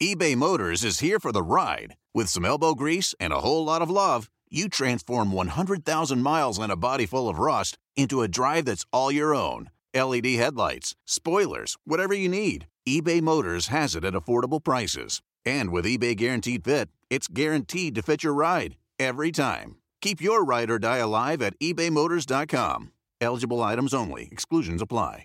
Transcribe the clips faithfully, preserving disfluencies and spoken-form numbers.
eBay Motors is here for the ride. With some elbow grease and a whole lot of love, you transform one hundred thousand miles and a body full of rust into a drive that's all your own. L E D headlights, spoilers, whatever you need, eBay Motors has it at affordable prices. And with eBay Guaranteed Fit, it's guaranteed to fit your ride every time. Keep your ride or die alive at ebay motors dot com. Eligible items only. Exclusions apply.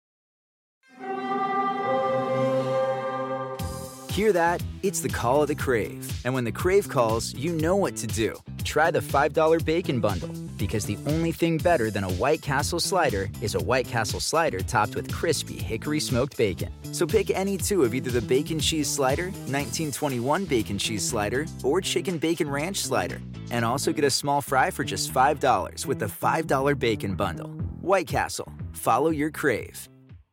Hear that? It's the call of the Crave. And when the Crave calls, you know what to do. Try the five dollar Bacon Bundle, because the only thing better than a White Castle slider is a White Castle slider topped with crispy hickory smoked bacon. So pick any two of either the Bacon Cheese Slider, nineteen twenty-one Bacon Cheese Slider, or Chicken Bacon Ranch Slider. And also get a small fry for just five dollars with the five dollar Bacon Bundle. White Castle. Follow your Crave.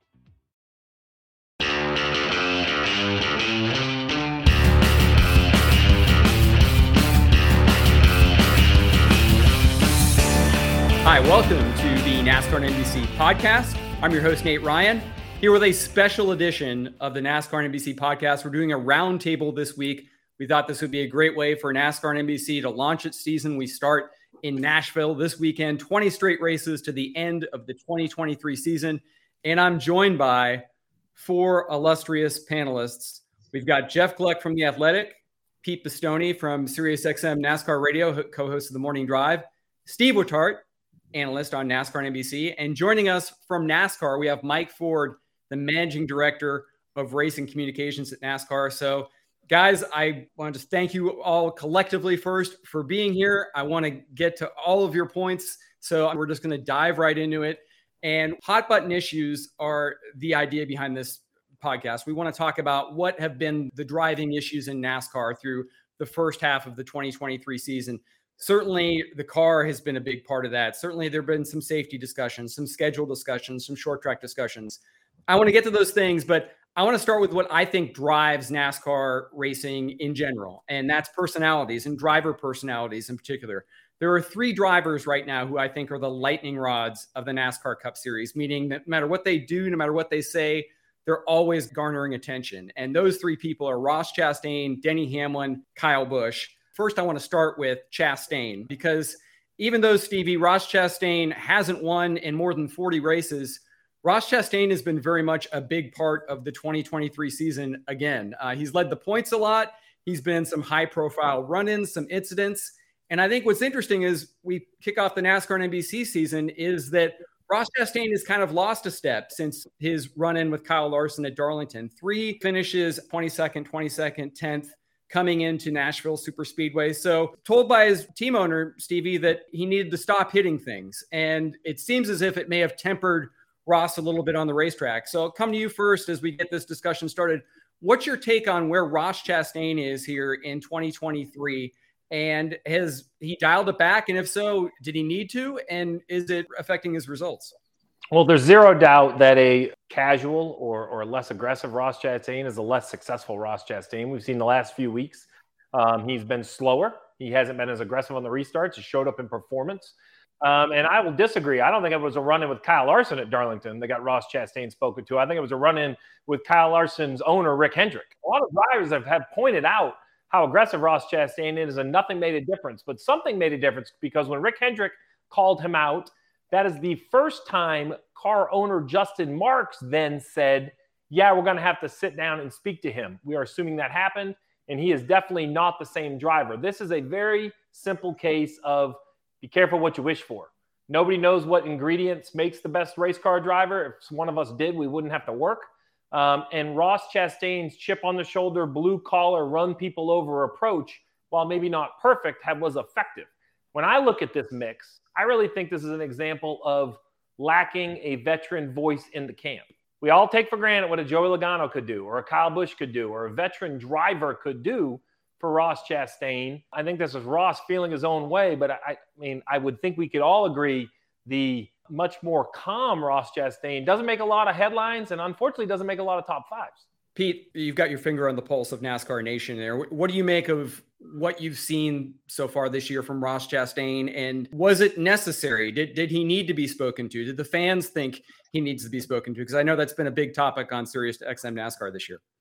Hi, welcome to the NASCAR and N B C podcast. I'm your host, Nate Ryan, here with a special edition of the NASCAR and N B C podcast. We're doing a roundtable this week. We thought this would be a great way for NASCAR and N B C to launch its season. We start in Nashville this weekend, twenty straight races to the end of the twenty twenty-three season. And I'm joined by four illustrious panelists. We've got Jeff Gluck from The Athletic, Pete Pistone from SiriusXM NASCAR Radio, co-host of The Morning Drive, Steve Wittart, analyst on NASCAR and N B C. And joining us from NASCAR, we have Mike Ford, the managing director of racing communications at NASCAR. So guys, I want to thank you all collectively first for being here. I want to get to all of your points. So we're just going to dive right into it. And hot button issues are the idea behind this podcast. We want to talk about what have been the driving issues in NASCAR through the first half of the twenty twenty-three season. Certainly, the car has been a big part of that. Certainly, there have been some safety discussions, some schedule discussions, some short track discussions. I want to get to those things, but I want to start with what I think drives NASCAR racing in general, and that's personalities and driver personalities in particular. There are three drivers right now who I think are the lightning rods of the NASCAR Cup Series, meaning that no matter what they do, no matter what they say, they're always garnering attention. And those three people are Ross Chastain, Denny Hamlin, Kyle Busch. First, I want to start with Chastain, because even though, Stevie, Ross Chastain hasn't won in more than forty races, Ross Chastain has been very much a big part of the twenty twenty-three season again. Uh, he's led the points a lot. He's been in some high-profile run-ins, some incidents. And I think what's interesting is we kick off the NASCAR and N B C season is that Ross Chastain has kind of lost a step since his run-in with Kyle Larson at Darlington. Three finishes, twenty-second, twenty-second, tenth. Coming into Nashville Superspeedway. So told by his team owner, Stevie, that he needed to stop hitting things. And it seems as if it may have tempered Ross a little bit on the racetrack. So I'll come to you first as we get this discussion started. What's your take on where Ross Chastain is here in twenty twenty-three? And has he dialed it back? And if so, did he need to? And is it affecting his results? Well, there's zero doubt that a casual or, or less aggressive Ross Chastain is a less successful Ross Chastain. We've seen the last few weeks. Um, he's been slower. He hasn't been as aggressive on the restarts. He showed up in performance. Um, and I will disagree. I don't think it was a run-in with Kyle Larson at Darlington that got Ross Chastain spoken to. I think it was a run-in with Kyle Larson's owner, Rick Hendrick. A lot of drivers have, have pointed out how aggressive Ross Chastain is, and nothing made a difference. But something made a difference, because when Rick Hendrick called him out, that is the first time car owner Justin Marks then said, yeah, we're going to have to sit down and speak to him. We are assuming that happened, and he is definitely not the same driver. This is a very simple case of be careful what you wish for. Nobody knows what ingredients makes the best race car driver. If one of us did, we wouldn't have to work. Um, and Ross Chastain's chip on the shoulder, blue collar, run people over approach, while maybe not perfect, have, was effective. When I look at this mix, I really think this is an example of lacking a veteran voice in the camp. We all take for granted what a Joey Logano could do, or a Kyle Busch could do, or a veteran driver could do for Ross Chastain. I think this is Ross feeling his own way, but I, I mean, I would think we could all agree the much more calm Ross Chastain doesn't make a lot of headlines, and unfortunately doesn't make a lot of top fives. Pete, you've got your finger on the pulse of NASCAR Nation there. What do you make of what you've seen so far this year from Ross Chastain? And was it necessary? Did, did he need to be spoken to? Did the fans think he needs to be spoken to? Because I know that's been a big topic on SiriusXM NASCAR this year.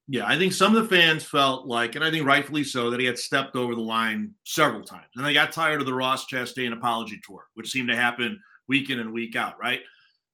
Yeah, I think some of the fans felt like, and I think rightfully so, that he had stepped over the line several times. And they got tired of the Ross Chastain apology tour, which seemed to happen week in and week out, right?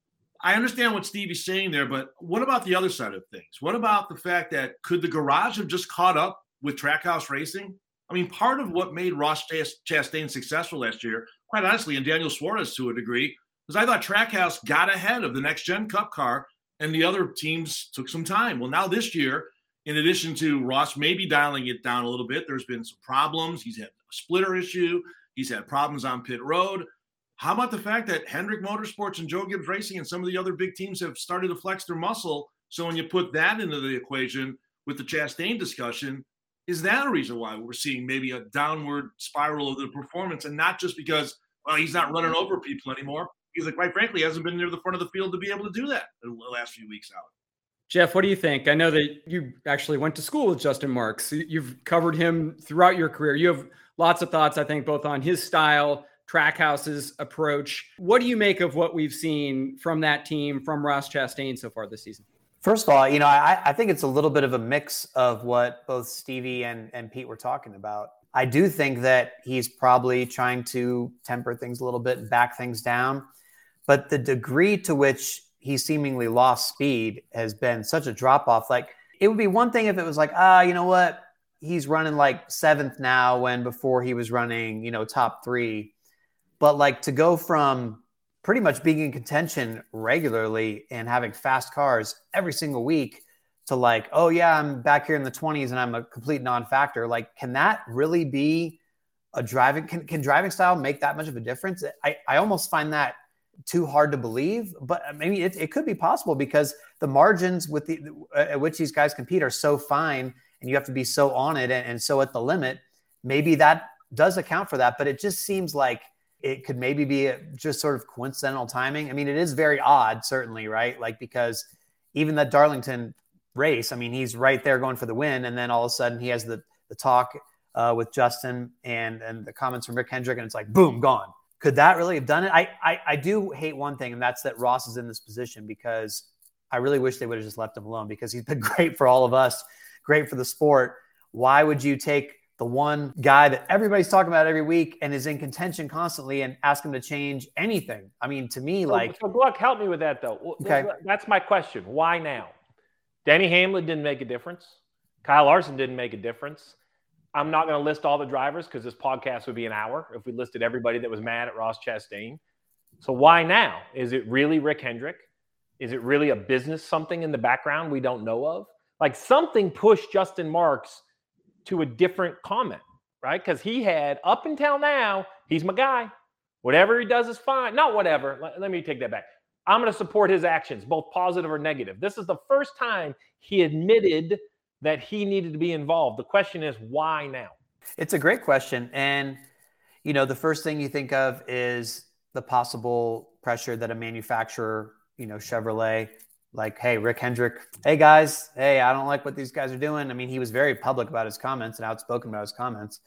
I understand what Stevie's saying there, but what about the other side of things? What about the fact that could the garage have just caught up with Trackhouse Racing? I mean, part of what made Ross Chastain successful last year, quite honestly, and Daniel Suarez to a degree, was I thought Trackhouse got ahead of the next-gen Cup car and the other teams took some time. Well, now this year, in addition to Ross maybe dialing it down a little bit, there's been some problems. He's had a splitter issue. He's had problems on pit road. How about the fact that Hendrick Motorsports and Joe Gibbs Racing and some of the other big teams have started to flex their muscle? So when you put that into the equation with the Chastain discussion, is that a reason why we're seeing maybe a downward spiral of the performance, and not just because, well, he's not running over people anymore? Because, like, quite frankly, he hasn't been near the front of the field to be able to do that in the last few weeks out. Jeff, what do you think? I know that you actually went to school with Justin Marks. You've covered him throughout your career. You have lots of thoughts, I think, both on his style, Trackhouse's approach. What do you make of what we've seen from that team, from Ross Chastain so far this season? First of all, you know, I, I think it's a little bit of a mix of what both Stevie and, and Pete were talking about. I do think that he's probably trying to temper things a little bit and back things down. But the degree to which he seemingly lost speed has been such a drop-off. Like, it would be one thing if it was like, ah, you know what? He's running like seventh now when before he was running, you know, top three. But like to go from pretty much being in contention regularly and having fast cars every single week to like, oh yeah, I'm back here in the twenties and I'm a complete non-factor. Like, can that really be a driving, can, can driving style make that much of a difference? I, I almost find that too hard to believe, but maybe it, it could be possible because the margins with the at which these guys compete are so fine and you have to be so on it and, and so at the limit. Maybe that does account for that, but it just seems like it could maybe be a, just sort of coincidental timing. I mean, it is very odd, certainly, right? Like, because even that Darlington race, I mean, he's right there going for the win. And then all of a sudden he has the, the talk uh, with Justin and, and the comments from Rick Hendrick, and it's like, boom, gone. Could that really have done it? I, I I do hate one thing, and that's that Ross is in this position, because I really wish they would have just left him alone, because he's been great for all of us, great for the sport. Why would you take the one guy that everybody's talking about every week and is in contention constantly and ask him to change anything? I mean, to me, like... So, so Gluck, help me with that, though. Okay. That's my question. Why now? Denny Hamlin didn't make a difference. Kyle Larson didn't make a difference. I'm not going to list all the drivers because this podcast would be an hour if we listed everybody that was mad at Ross Chastain. So why now? Is it really Rick Hendrick? Is it really a business something in the background we don't know of? Like, something pushed Justin Marks to a different comment, right? Because he had, up until now, he's my guy. Whatever he does is fine. Not whatever. Let, let me take that back. I'm going to support his actions, both positive or negative. This is the first time he admitted that he needed to be involved. The question is, why now? It's a great question. And, you know, the first thing you think of is the possible pressure that a manufacturer, you know, Chevrolet, like, hey, Rick Hendrick, hey guys, hey, I don't like what these guys are doing. I mean, he was very public about his comments and outspoken about his comments.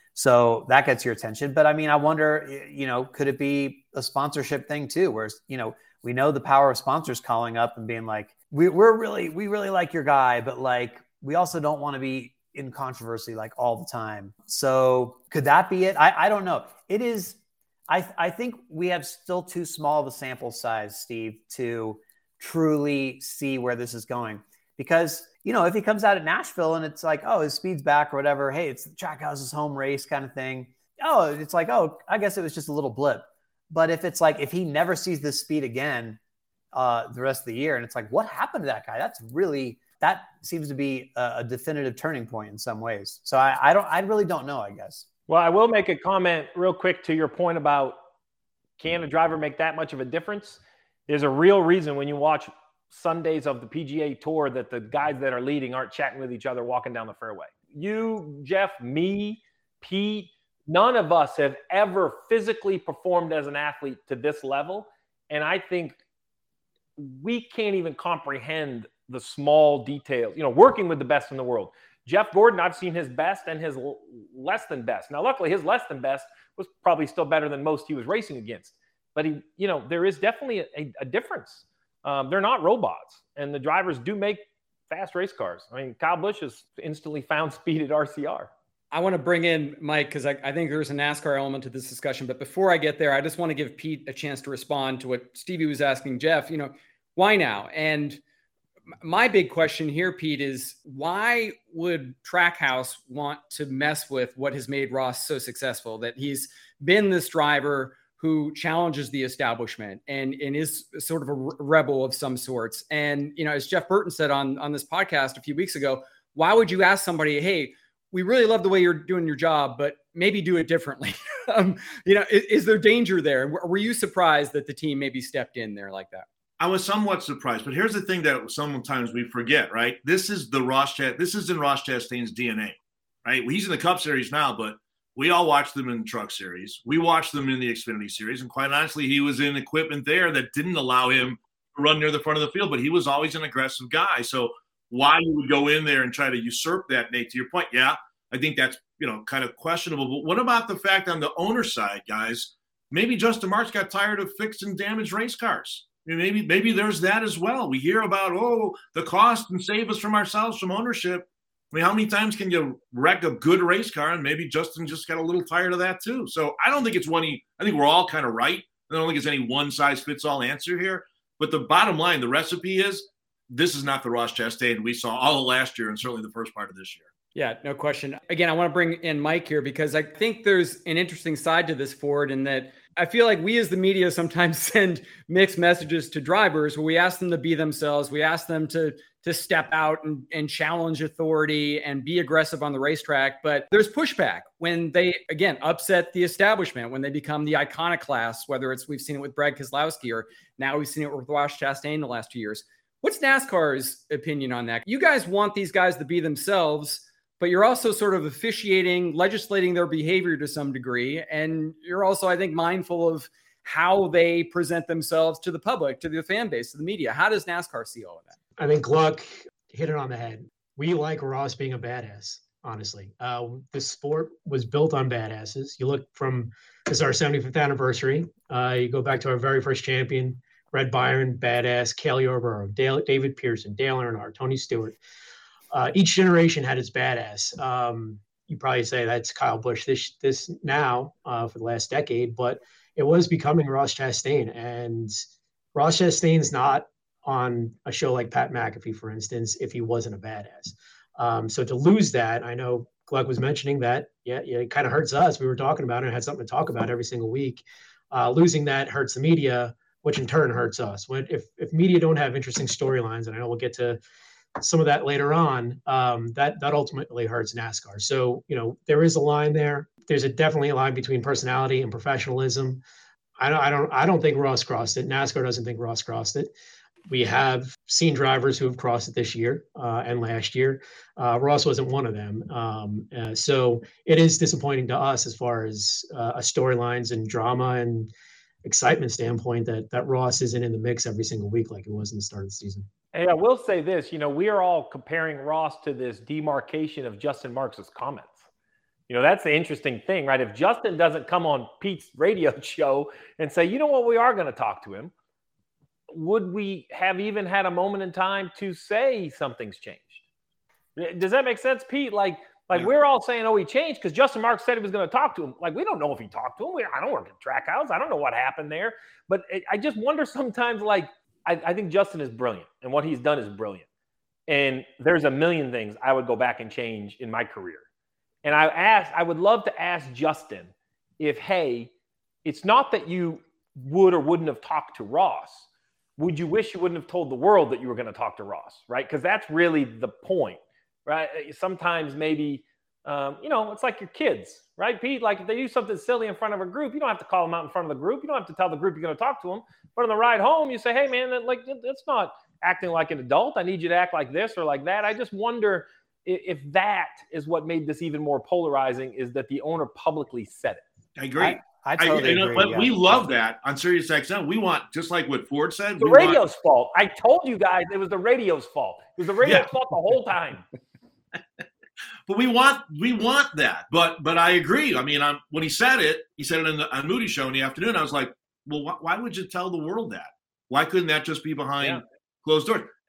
So that gets your attention. But I mean, I wonder, you know, could it be a sponsorship thing too, where, you know, we know the power of sponsors calling up and being like, we, we're really, we really like your guy, but like, we also don't want to be in controversy like all the time. So could that be it? I, I don't know. It is. I, I think we have still too small of a sample size, Steve, to truly see where this is going. Because, you know, if he comes out at Nashville and it's like, oh, his speed's back or whatever, hey, it's Trackhouse's home race kind of thing. Oh, it's like, oh, I guess it was just a little blip. But if it's like, if he never sees this speed again uh, the rest of the year, and it's like, what happened to that guy? That's really... that seems to be a, a definitive turning point in some ways. So I, I don't, I really don't know, I guess. Well, I will make a comment real quick to your point about, can a driver make that much of a difference? There's a real reason when you watch Sundays of the P G A Tour that the guys that are leading aren't chatting with each other walking down the fairway. You, Jeff, me, Pete, none of us have ever physically performed as an athlete to this level. And I think we can't even comprehend the small details, you know, working with the best in the world. Jeff Gordon, I've seen his best and his l- less than best. Now, luckily, his less than best was probably still better than most he was racing against. But, he, you know, there is definitely a, a, a difference. Um, they're not robots. And the drivers do make fast race cars. I mean, Kyle Busch has instantly found speed at R C R. I want to bring in Mike because I, I think there's a NASCAR element to this discussion. But before I get there, I just want to give Pete a chance to respond to what Stevie was asking Jeff. You know, why now? And my big question here, Pete, is why would Trackhouse want to mess with what has made Ross so successful? That he's been this driver who challenges the establishment and, and is sort of a rebel of some sorts. And, you know, as Jeff Burton said on, on this podcast a few weeks ago, why would you ask somebody, hey, we really love the way you're doing your job, but maybe do it differently? um, you know, is, is there danger there? Were you surprised that the team maybe stepped in there like that? I was somewhat surprised, but here's the thing that sometimes we forget, right? This is the Ross Chast- This is in Ross Chastain's D N A, right? Well, he's in the Cup Series now, but we all watched them in the Truck Series. We watched them in the Xfinity Series, and quite honestly, he was in equipment there that didn't allow him to run near the front of the field, but he was always an aggressive guy. So why you would go in there and try to usurp that, Nate, to your point, yeah, I think that's, you know, kind of questionable. But what about the fact on the owner side, guys, maybe Justin Marks got tired of fixing damaged race cars. I mean, maybe maybe there's that as well. We hear about, oh, the cost and save us from ourselves from ownership. I mean, how many times can you wreck a good race car? And maybe Justin just got a little tired of that too. So I don't think it's one. I think we're all kind of right. I don't think it's any one size fits all answer here. But the bottom line, the recipe is this is not the Ross Chastain we saw all of last year and certainly the first part of this year. Yeah, no question. Again, I want to bring in Mike here because I think there's an interesting side to this, Ford, in that I feel like we as the media sometimes send mixed messages to drivers where we ask them to be themselves. We ask them to to step out and, and challenge authority and be aggressive on the racetrack. But there's pushback when they, again, upset the establishment, when they become the iconoclasts, whether it's we've seen it with Brad Keselowski or now we've seen it with Ross Chastain the last two years. What's NASCAR's opinion on that? You guys want these guys to be themselves, but you're also sort of officiating, legislating their behavior to some degree. And you're also, I think, mindful of how they present themselves to the public, to the fan base, to the media. How does NASCAR see all of that? I think Gluck hit it on the head. We like Ross being a badass, honestly. Uh, the sport was built on badasses. You look from, this is our seventy-fifth anniversary. Uh, you go back to our very first champion, Red Byron, badass, Cale Yarborough, Dale, David Pearson, Dale Earnhardt, Tony Stewart. Uh, each generation had its badass. Um, you probably say that's Kyle Busch this this now uh, for the last decade, but it was becoming Ross Chastain. And Ross Chastain's not on a show like Pat McAfee, for instance, if he wasn't a badass. Um, so to lose that, I know Gluck was mentioning that, yeah, yeah it kind of hurts us. We were talking about it and had something to talk about every single week. Uh, losing that hurts the media, which in turn hurts us. When if if media don't have interesting storylines, and I know we'll get to some of that later on, um, that that ultimately hurts NASCAR. So, you know, there is a line there. There's a definitely a line between personality and professionalism. I don't, I don't, I don't think Ross crossed it. NASCAR doesn't think Ross crossed it. We have seen drivers who have crossed it this year uh, and last year. Uh, Ross wasn't one of them. Um, uh, so it is disappointing to us as far as uh, a storylines and drama and excitement standpoint that that Ross isn't in the mix every single week like it was in the start of the season. Hey, I will say this, you know, we are all comparing Ross to this demarcation of Justin Marks' comments. You know, that's the interesting thing, right? If Justin doesn't come on Pete's radio show and say, you know what, we are going to talk to him, would we have even had a moment in time to say something's changed? Does that make sense, Pete? Like, like yeah. We're all saying, oh, he changed because Justin Marks said he was going to talk to him. Like, we don't know if he talked to him. We, I don't work at Trackhouse. I don't know what happened there. But it, I just wonder sometimes, like, I, I think Justin is brilliant, and what he's done is brilliant. And there's a million things I would go back and change in my career. And I asked, I would love to ask Justin if, hey, it's not that you would or wouldn't have talked to Ross. Would you wish you wouldn't have told the world that you were going to talk to Ross, right? Because that's really the point, right? Sometimes maybe, um, you know, it's like your kids, right, Pete? Like if they do something silly in front of a group, you don't have to call them out in front of the group. You don't have to tell the group you're going to talk to them. But on the ride home, you say, hey, man, that, like that's not acting like an adult. I need you to act like this or like that. I just wonder if, if that is what made this even more polarizing, is that the owner publicly said it. I agree. I, I totally I, you know, agree. But yeah. we love that on Sirius X M. We want, just like what Ford said. The we radio's want, fault. I told you guys it was the radio's fault. It was the radio's yeah. fault the whole time. But we want we want that. But but I agree. I mean, I'm, when he said it, he said it in the, on Moody's show in the afternoon. I was like, well, wh- why would you tell the world that? Why couldn't that just be behind yeah. closed doors?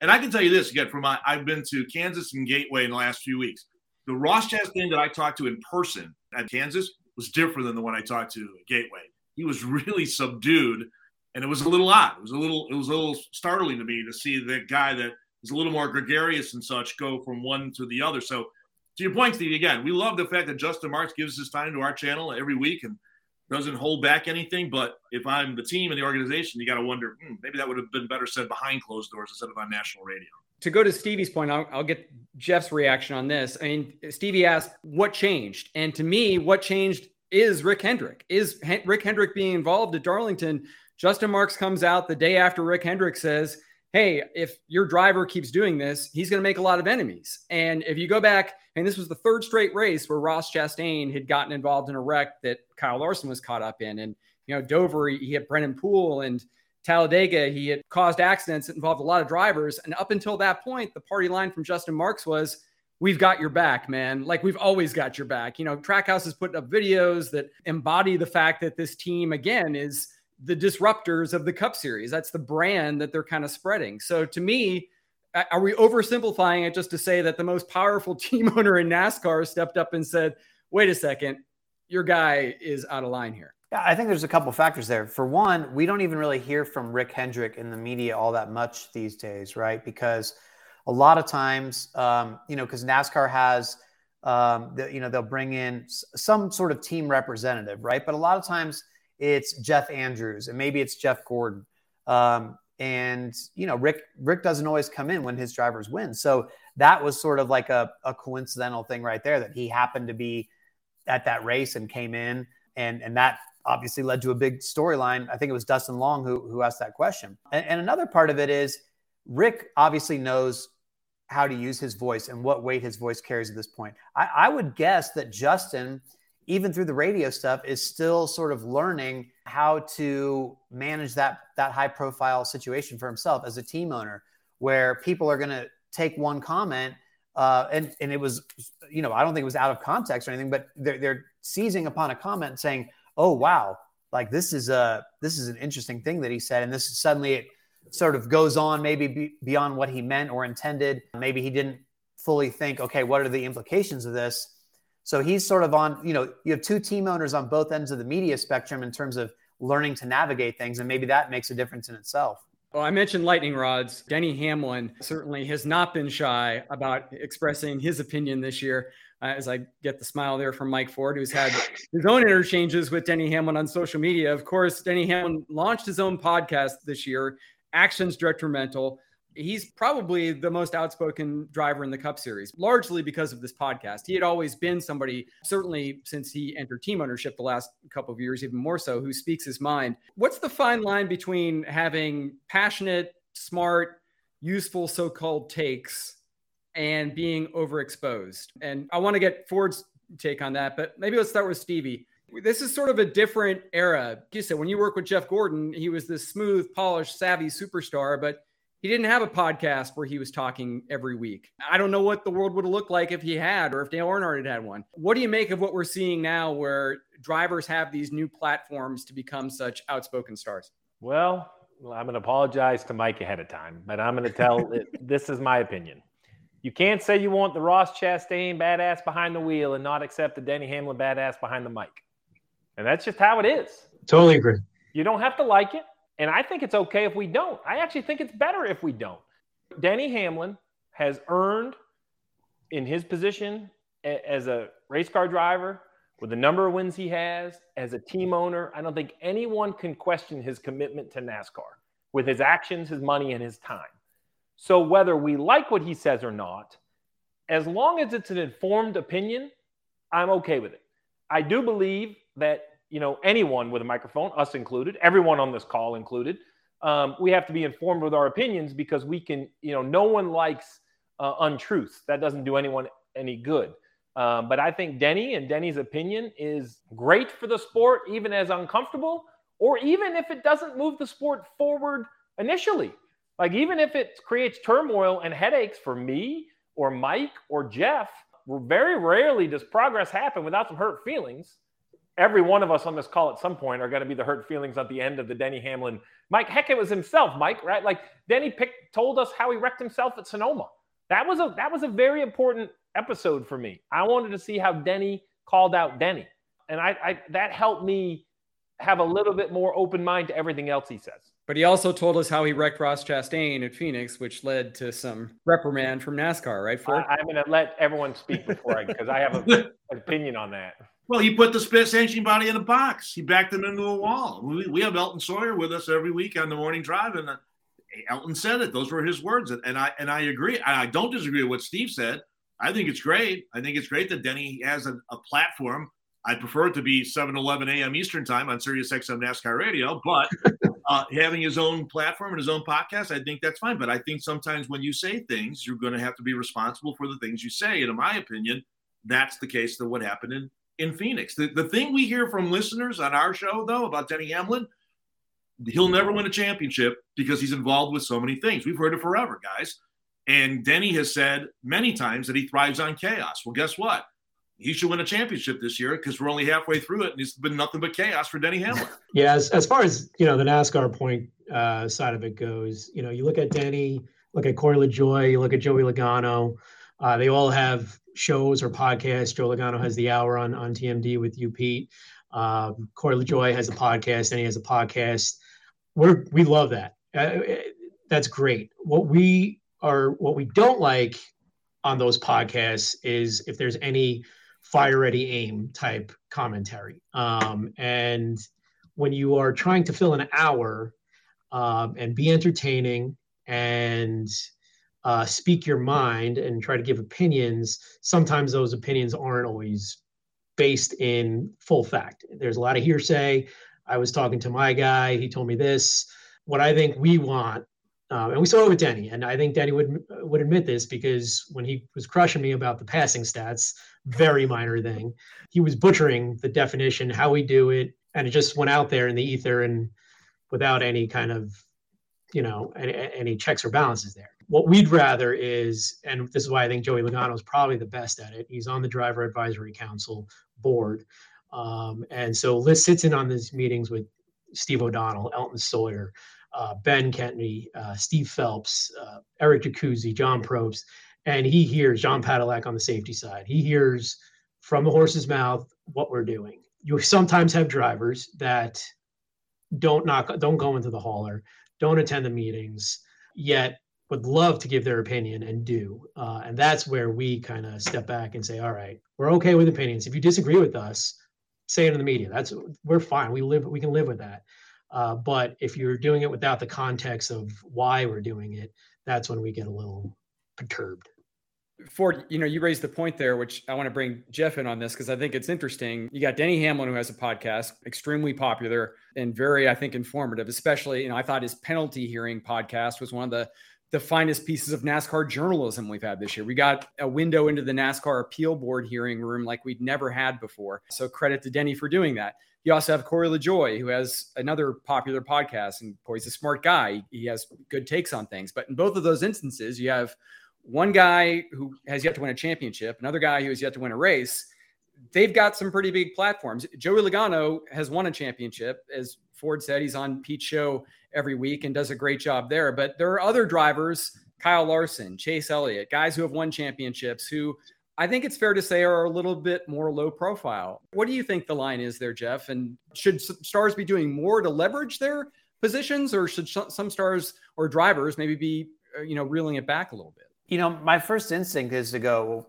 And I can tell you this, again, from my, I've been to Kansas and Gateway in the last few weeks. The Ross Chastain that I talked to in person at Kansas was different than the one I talked to at Gateway. He was really subdued, and it was a little odd. It was a little, it was a little startling to me to see that guy that is a little more gregarious and such go from one to the other. So to your point, Steve, again, we love the fact that Justin Marks gives his time to our channel every week and doesn't hold back anything. But if I'm the team and the organization, you got to wonder, hmm, maybe that would have been better said behind closed doors instead of on national radio. To go to Stevie's point, I'll, I'll get Jeff's reaction on this. I mean, Stevie asked what changed. And to me, what changed is Rick Hendrick. Is H- Rick Hendrick being involved at Darlington? Justin Marks comes out the day after Rick Hendrick says, hey, if your driver keeps doing this, he's going to make a lot of enemies. And if you go back, and this was the third straight race where Ross Chastain had gotten involved in a wreck that Kyle Larson was caught up in. And, you know, Dover, he had Brennan Poole, and Talladega, he had caused accidents that involved a lot of drivers. And up until that point, the party line from Justin Marks was, we've got your back, man. Like, we've always got your back. You know, Trackhouse is putting up videos that embody the fact that this team, again, is the disruptors of the Cup Series. That's the brand that they're kind of spreading. So to me, are we oversimplifying it just to say that the most powerful team owner in NASCAR stepped up and said, wait a second, your guy is out of line here? Yeah, I think there's a couple factors there. For one, we don't even really hear from Rick Hendrick in the media all that much these days, right? Because a lot of times, um, you know, because NASCAR has, um, the, you know, they'll bring in some sort of team representative, right? But a lot of times it's Jeff Andrews and maybe it's Jeff Gordon. Um, and, you know, Rick, Rick doesn't always come in when his drivers win. So that was sort of like a, a coincidental thing right there, that he happened to be at that race and came in, and, and that obviously led to a big storyline. I think it was Dustin Long who, who asked that question. And, and another part of it is Rick obviously knows how to use his voice and what weight his voice carries at this point. I, I would guess that Justin, even through the radio stuff, is still sort of learning how to manage that, that high profile situation for himself as a team owner, where people are going to take one comment uh, and, and it was, you know, I don't think it was out of context or anything, but they're, they're seizing upon a comment and saying, oh, wow, like this is a, this is an interesting thing that he said. And this is suddenly it sort of goes on maybe be, beyond what he meant or intended. Maybe he didn't fully think, okay, what are the implications of this? So he's sort of on, you know, you have two team owners on both ends of the media spectrum in terms of learning to navigate things. And maybe that makes a difference in itself. Well, I mentioned lightning rods. Denny Hamlin certainly has not been shy about expressing his opinion this year. Uh, as I get the smile there from Mike Ford, who's had his own interchanges with Denny Hamlin on social media. Of course, Denny Hamlin launched his own podcast this year, Actions Detrimental. He's probably the most outspoken driver in the Cup Series, largely because of this podcast. He had always been somebody, certainly since he entered team ownership the last couple of years, even more so, who speaks his mind. What's the fine line between having passionate, smart, useful so-called takes and being overexposed? And I want to get Ford's take on that, but maybe let's start with Stevie. This is sort of a different era. Like you said, when you work with Jeff Gordon, he was this smooth, polished, savvy superstar, but he didn't have a podcast where he was talking every week. I don't know what the world would have looked like if he had, or if Dale Earnhardt had had one. What do you make of what we're seeing now, where drivers have these new platforms to become such outspoken stars? Well, I'm going to apologize to Mike ahead of time, but I'm going to tell it, this is my opinion. You can't say you want the Ross Chastain badass behind the wheel and not accept the Denny Hamlin badass behind the mic. And that's just how it is. Totally agree. You don't have to like it. And I think it's okay if we don't. I actually think it's better if we don't. Denny Hamlin has earned, in his position as a race car driver, with the number of wins he has, as a team owner, I don't think anyone can question his commitment to NASCAR with his actions, his money, and his time. So whether we like what he says or not, as long as it's an informed opinion, I'm okay with it. I do believe that, you know, anyone with a microphone, us included, everyone on this call included, um, we have to be informed with our opinions, because we can, you know, no one likes uh, untruths. That doesn't do anyone any good. Um, but I think Denny and Denny's opinion is great for the sport, even as uncomfortable, or even if it doesn't move the sport forward initially. Like, even if it creates turmoil and headaches for me or Mike or Jeff, very rarely does progress happen without some hurt feelings. every one of us on this call at some point are going to be the hurt feelings at the end of the Denny Hamlin. Mike, heck, it was himself, Mike, right? Like Denny picked, told us how he wrecked himself at Sonoma. That was a that was a very important episode for me. I wanted to see how Denny called out Denny. And I, I that helped me have a little bit more open mind to everything else he says. But he also told us how he wrecked Ross Chastain at Phoenix, which led to some reprimand from NASCAR, right, Ford? I, I'm going to let everyone speak before I, because I have a, an opinion on that. Well, he put the spit sanctioning body in a box. He backed him into a wall. We, we have Elton Sawyer with us every week on the morning drive, and uh, Elton said it. Those were his words, and, and I and I agree. I don't disagree with what Steve said. I think it's great. I think it's great that Denny has a, a platform. I prefer it to be seven eleven a.m. Eastern time on Sirius X M NASCAR Radio, but uh, having his own platform and his own podcast, I think that's fine. But I think sometimes when you say things, you're going to have to be responsible for the things you say. And in my opinion, that's the case to what happened in, in Phoenix. The, the thing we hear from listeners on our show, though, about Denny Hamlin, he'll never win a championship because he's involved with so many things. We've heard it forever, guys. And Denny has said many times that he thrives on chaos. Well, guess what? He should win a championship this year because we're only halfway through it, and it's been nothing but chaos for Denny Hamlin. Yeah, as, as far as, you know, the NASCAR point uh, side of it goes, you know, you look at Denny, look at Corey LaJoie, you look at Joey Logano. Uh, they all have shows or podcasts. Joe Logano has the hour on, on T M D with you, Pete. Um, Corey LaJoie has a podcast, and he has a podcast. We're, we love that. Uh, that's great. What we are, what we don't like on those podcasts is if there's any fire ready aim type commentary. Um, and when you are trying to fill an hour um, and be entertaining and uh, speak your mind and try to give opinions, sometimes those opinions aren't always based in full fact. There's a lot of hearsay. I was talking to my guy. He told me this. What I think we want, um, and we saw it with Denny, and I think Denny would would admit this because when he was crushing me about the passing stats, very minor thing, he was butchering the definition, how we do it, and it just went out there in the ether and without any kind of, you know, any, any checks or balances there. What we'd rather is, and this is why I think Joey Logano is probably the best at it. He's on the Driver Advisory Council board. Um, and so Liz sits in on these meetings with Steve O'Donnell, Elton Sawyer, uh, Ben Kennedy, uh, Steve Phelps, uh, Eric Jacuzzi, John Probst, and he hears John Padalecki on the safety side. He hears from the horse's mouth what we're doing. You sometimes have drivers that don't knock, don't go into the hauler, don't attend the meetings, yet would love to give their opinion and do. Uh, and that's where we kind of step back and say, all right, we're okay with opinions. If you disagree with us, say it in the media. That's, we're fine. We live, we can live with that. Uh, but if you're doing it without the context of why we're doing it, that's when we get a little perturbed. Ford, you know, you raised the point there, which I want to bring Jeff in on this because I think it's interesting. You got Denny Hamlin, who has a podcast, extremely popular and very, I think, informative, especially, you know, I thought his penalty hearing podcast was one of the, the finest pieces of NASCAR journalism we've had this year. We got a window into the NASCAR appeal board hearing room like we'd never had before. So credit to Denny for doing that. You also have Corey LaJoie, who has another popular podcast, and Corey's a smart guy. He has good takes on things. But in both of those instances, you have one guy who has yet to win a championship, another guy who has yet to win a race. They've got some pretty big platforms. Joey Logano has won a championship. As Ford said, he's on Pete's show every week and does a great job there. But there are other drivers, Kyle Larson, Chase Elliott, guys who have won championships who I think it's fair to say are a little bit more low profile. What do you think the line is there, Jeff? And should stars be doing more to leverage their positions, or should some stars or drivers maybe be, you know, reeling it back a little bit? You know, my first instinct is to go,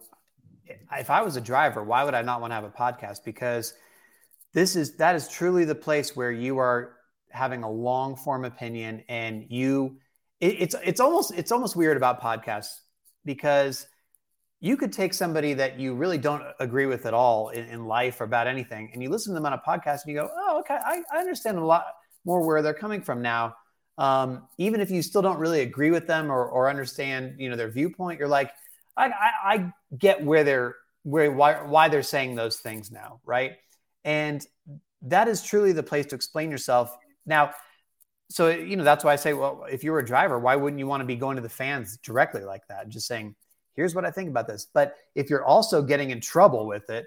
if I was a driver, why would I not want to have a podcast? Because this is, that is truly the place where you are having a long form opinion, and you, it, it's, it's almost, it's almost weird about podcasts because you could take somebody that you really don't agree with at all in, in life or about anything, and you listen to them on a podcast and you go, oh, okay, I, I understand a lot more where they're coming from now. Um, even if you still don't really agree with them or, or understand, you know, their viewpoint, you're like, I, I, I get where they're, where, why, why they're saying those things now. Right. And that is truly the place to explain yourself. Now, so, you know, that's why I say, well, if you were a driver, why wouldn't you want to be going to the fans directly like that? Just saying, here's what I think about this. But if you're also getting in trouble with it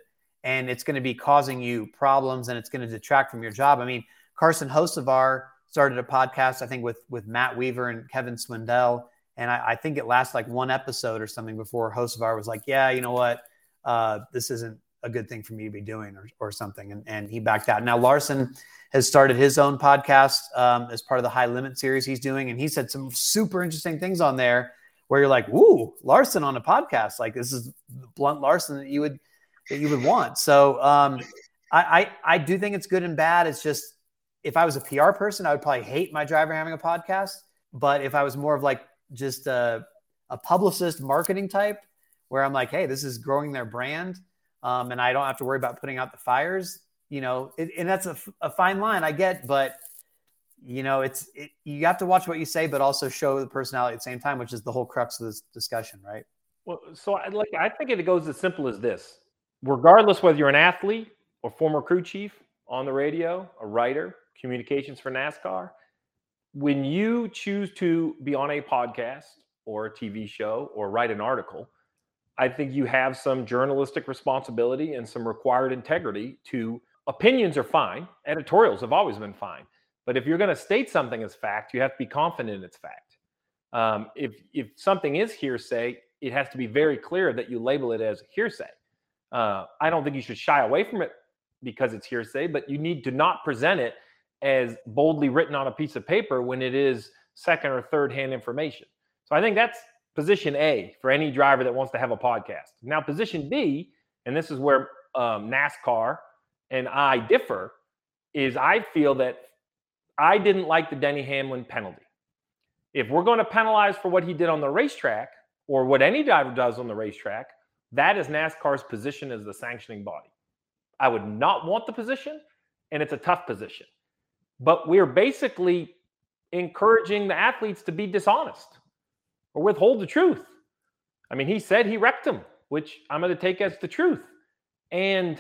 and it's going to be causing you problems and it's going to detract from your job. I mean, Carson Hocevar started a podcast, I think, with, with Matt Weaver and Kevin Swindell. And I, I think it lasted like one episode or something before Hocevar was like, yeah, you know what? Uh, this isn't a good thing for me to be doing or, or something. And, and he backed out. Now Larson has started his own podcast um, as part of the High Limit series he's doing. And he said some super interesting things on there where you're like, woo, Larson on a podcast. Like, this is the blunt Larson that you would, that you would want. So um, I, I, I do think it's good and bad. It's just, if I was a P R person, I would probably hate my driver having a podcast. But if I was more of like just a, a publicist marketing type where I'm like, hey, this is growing their brand um, and I don't have to worry about putting out the fires, you know, it, and that's a, a fine line I get, but you know, it's, it, you have to watch what you say, but also show the personality at the same time, which is the whole crux of this discussion, right? Well, so I like, I think it goes as simple as this. Regardless whether you're an athlete or former crew chief on the radio, a writer, communications for NASCAR, when you choose to be on a podcast or a T V show or write an article, I think you have some journalistic responsibility and some required integrity to opinions are fine. Editorials have always been fine. But if you're going to state something as fact, you have to be confident in its fact. Um, if, if something is hearsay, it has to be very clear that you label it as hearsay. Uh, I don't think you should shy away from it because it's hearsay, but you need to not present it as boldly written on a piece of paper when it is second or third hand information. So I think that's position A for any driver that wants to have a podcast. Now, position B, and this is where um, NASCAR and I differ, is I feel that I didn't like the Denny Hamlin penalty. If we're going to penalize for what he did on the racetrack or what any driver does on the racetrack, that is NASCAR's position as the sanctioning body. I would not want the position, and it's a tough position. But we're basically encouraging the athletes to be dishonest or withhold the truth. I mean, he said he wrecked him, which I'm going to take as the truth. And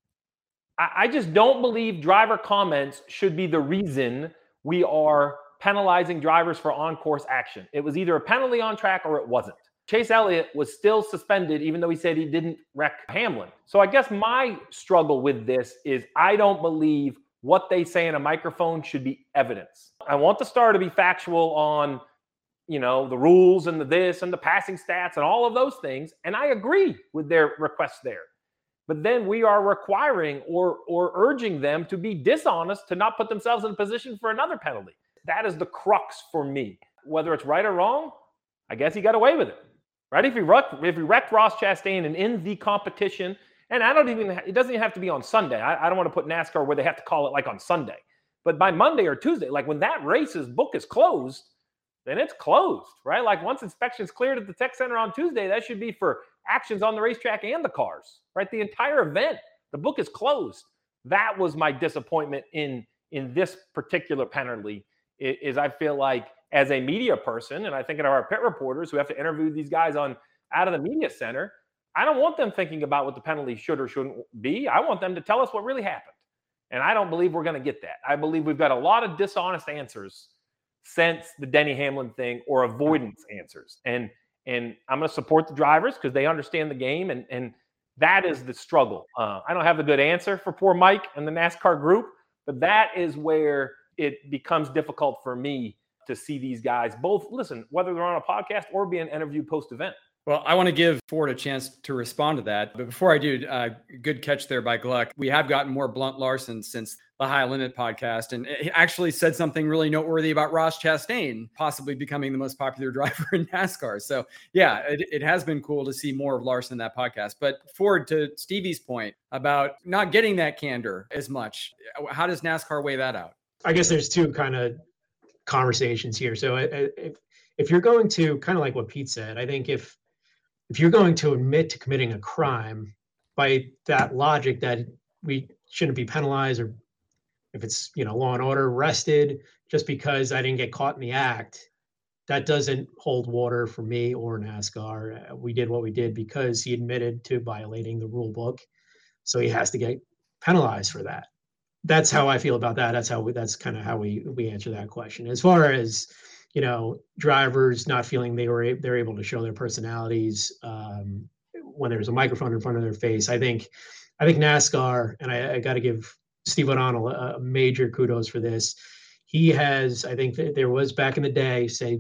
I, I just don't believe driver comments should be the reason we are penalizing drivers for on-course action. It was either a penalty on track or it wasn't. Chase Elliott was still suspended, even though he said he didn't wreck Hamlin. So I guess my struggle with this is I don't believe what they say in a microphone should be evidence. I want the star to be factual on, you know, the rules and the this and the passing stats and all of those things. And I agree with their requests there. But then we are requiring or or urging them to be dishonest, to not put themselves in a position for another penalty. That is the crux for me. Whether it's right or wrong, I guess he got away with it. Right? If he wrecked, if he wrecked Ross Chastain and in the competition, and I don't even, it doesn't even have to be on Sunday. I, I don't want to put NASCAR where they have to call it like on Sunday. But by Monday or Tuesday, like when that race's book is closed, then it's closed, right? Like once inspection's cleared at the tech center on Tuesday, that should be for actions on the racetrack and the cars, right? The entire event, the book is closed. That was my disappointment in, in this particular penalty, is I feel like as a media person, and I think of our pit reporters who have to interview these guys on out of the media center, I don't want them thinking about what the penalty should or shouldn't be. I want them to tell us what really happened. And I don't believe we're going to get that. I believe we've got a lot of dishonest answers since the Denny Hamlin thing, or avoidance answers. And and I'm going to support the drivers because they understand the game, and, and that is the struggle. Uh, I don't have a good answer for poor Mike and the NASCAR group, but that is where it becomes difficult for me to see these guys both, listen, whether they're on a podcast or being interviewed post-event. Well, I want to give Ford a chance to respond to that. But before I do, uh, good catch there by Gluck. We have gotten more blunt Larson since the High Limit podcast. And he actually said something really noteworthy about Ross Chastain possibly becoming the most popular driver in NASCAR. So, yeah, it, it has been cool to see more of Larson in that podcast. But Ford, to Stevie's point about not getting that candor as much, how does NASCAR weigh that out? I guess there's two kind of conversations here. So if, if you're going to kind of like what Pete said, I think if if you're going to admit to committing a crime, by that logic that we shouldn't be penalized, or if it's, you know, law and order, arrested just because I didn't get caught in the act, that doesn't hold water for me or NASCAR. We did what we did because he admitted to violating the rule book, so he has to get penalized for that. That's how I feel about that. That's how we, that's kind of how we, we answer that question. As far as, you know, drivers not feeling they were, they're able to show their personalities, um, when there's a microphone in front of their face. I think, I think NASCAR, and I, I got to give Steve O'Donnell a, a major kudos for this. He has, I think that there was back in the day, say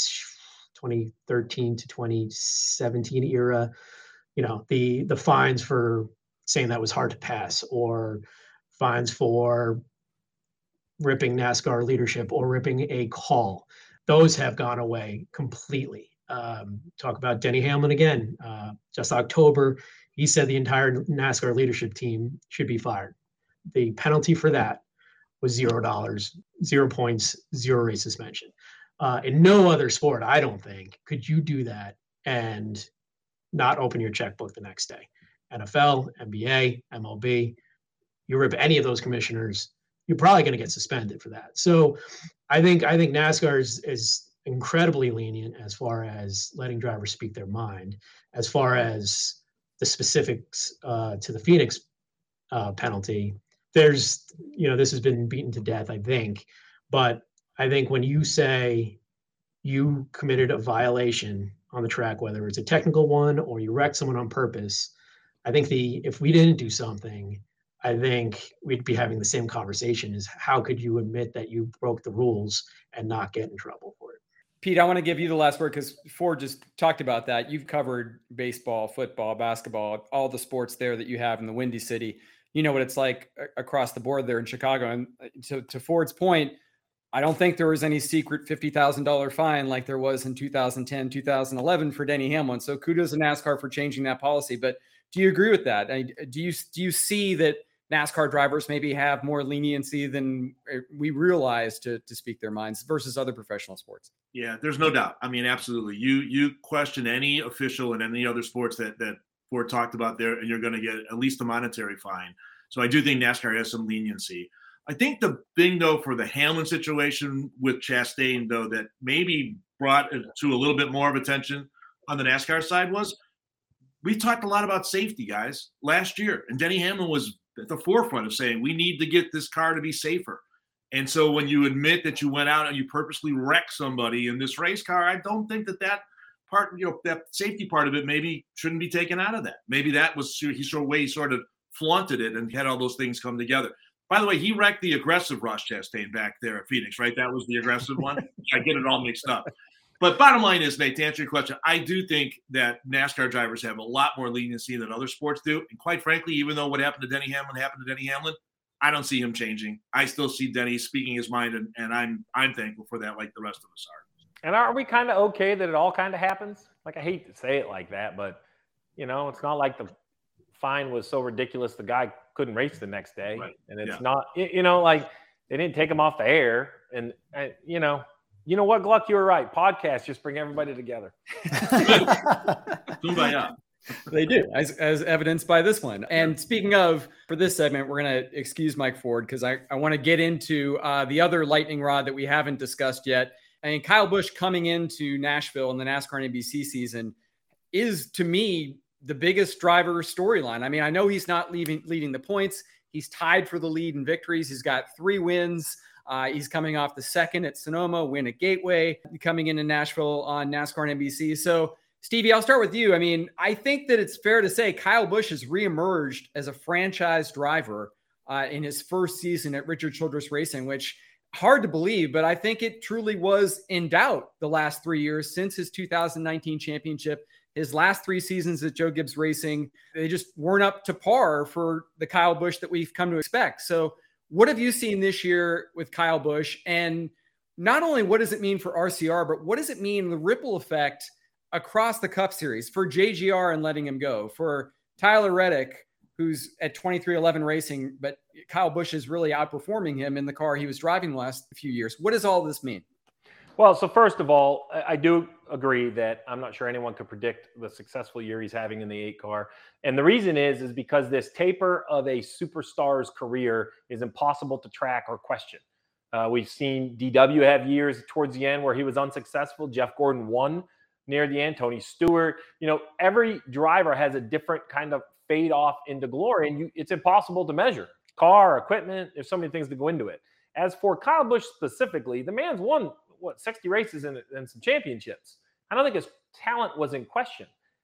twenty thirteen to twenty seventeen era, you know, the the fines for saying that was hard to pass, or fines for ripping NASCAR leadership or ripping a call. Those have gone away completely. Um, talk about Denny Hamlin again. Uh, just October, he said the entire NASCAR leadership team should be fired. The penalty for that was zero dollars, zero points, zero race suspension. Uh, in no other sport, I don't think, could you do that and not open your checkbook the next day. N F L, N B A, M L B, you rip any of those commissioners, you're probably going to get suspended for that. So I think I think NASCAR is, is incredibly lenient as far as letting drivers speak their mind. As far as the specifics uh, to the Phoenix uh, penalty, there's, you know, this has been beaten to death, I think. But I think when you say you committed a violation on the track, whether it's a technical one or you wrecked someone on purpose, I think the if we didn't do something, I think we'd be having the same conversation, is how could you admit that you broke the rules and not get in trouble for it? Pete, I want to give you the last word because Ford just talked about that. You've covered baseball, football, basketball, all the sports there that you have in the Windy City. You know what it's like across the board there in Chicago. And to, to Ford's point, I don't think there was any secret fifty thousand dollars fine like there was in two thousand ten, two thousand eleven for Denny Hamlin. So kudos to NASCAR for changing that policy. But do you agree with that? Do you, do you see that NASCAR drivers maybe have more leniency than we realize to, to speak their minds versus other professional sports? Yeah, there's no doubt. I mean, absolutely. You you question any official in any other sports that that Ford talked about there, and you're going to get at least a monetary fine. So I do think NASCAR has some leniency. I think the thing, though, for the Hamlin situation with Chastain, though, that maybe brought it to a little bit more of attention on the NASCAR side was we talked a lot about safety, guys, last year. And Denny Hamlin was at the forefront of saying we need to get this car to be safer. And so when you admit that you went out and you purposely wrecked somebody in this race car, I don't think that that part, you know, that safety part of it maybe shouldn't be taken out of that. Maybe that was he sort of way he sort of flaunted it and had all those things come together. By the way, he wrecked the aggressive Ross Chastain back there at Phoenix, right? That was the aggressive one. I get it all mixed up. But bottom line is, Nate, to answer your question, I do think that NASCAR drivers have a lot more leniency than other sports do. And quite frankly, even though what happened to Denny Hamlin happened to Denny Hamlin, I don't see him changing. I still see Denny speaking his mind, and, and I'm I'm thankful for that, like the rest of us are. And are we kind of okay that it all kind of happens? Like, I hate to say it like that, but, you know, it's not like the fine was so ridiculous the guy couldn't race the next day. Right. And it's Yeah. not, you know, like they didn't take him off the air. And, and you know, you know what, Gluck, you were right. Podcasts just bring everybody together. Kumbaya. They do, as, as evidenced by this one. And speaking of, for this segment, we're going to excuse Mike Ford because I, I want to get into uh, the other lightning rod that we haven't discussed yet. I mean, Kyle Busch coming into Nashville in the NASCAR N B C season is, to me, the biggest driver storyline. I mean, I know he's not leaving, leading the points. He's tied for the lead in victories. He's got three wins. Uh, he's coming off the second at Sonoma, win at Gateway, coming into Nashville on NASCAR and N B C. So, Stevie, I'll start with you. I mean, I think that it's fair to say Kyle Busch has reemerged as a franchise driver uh, in his first season at Richard Childress Racing, which hard to believe, but I think it truly was in doubt the last three years since his two thousand nineteen championship. His last three seasons at Joe Gibbs Racing, they just weren't up to par for the Kyle Busch that we've come to expect. So what have you seen this year with Kyle Busch? And not only what does it mean for R C R, but what does it mean, the ripple effect across the Cup Series for J G R and letting him go, for Tyler Reddick, who's at twenty-three eleven Racing, but Kyle Busch is really outperforming him in the car he was driving the last few years. What does all this mean? Well, so first of all, I do agree that I'm not sure anyone could predict the successful year he's having in the eight car. And the reason is, is because this taper of a superstar's career is impossible to track or question. Uh, we've seen D W have years towards the end where he was unsuccessful. Jeff Gordon won near the end. Tony Stewart, you know, every driver has a different kind of fade off into glory, and you, it's impossible to measure. Car, equipment, there's so many things to go into it. As for Kyle Busch specifically, the man's won, what, sixty races and, and some championships. I don't think his talent was in question.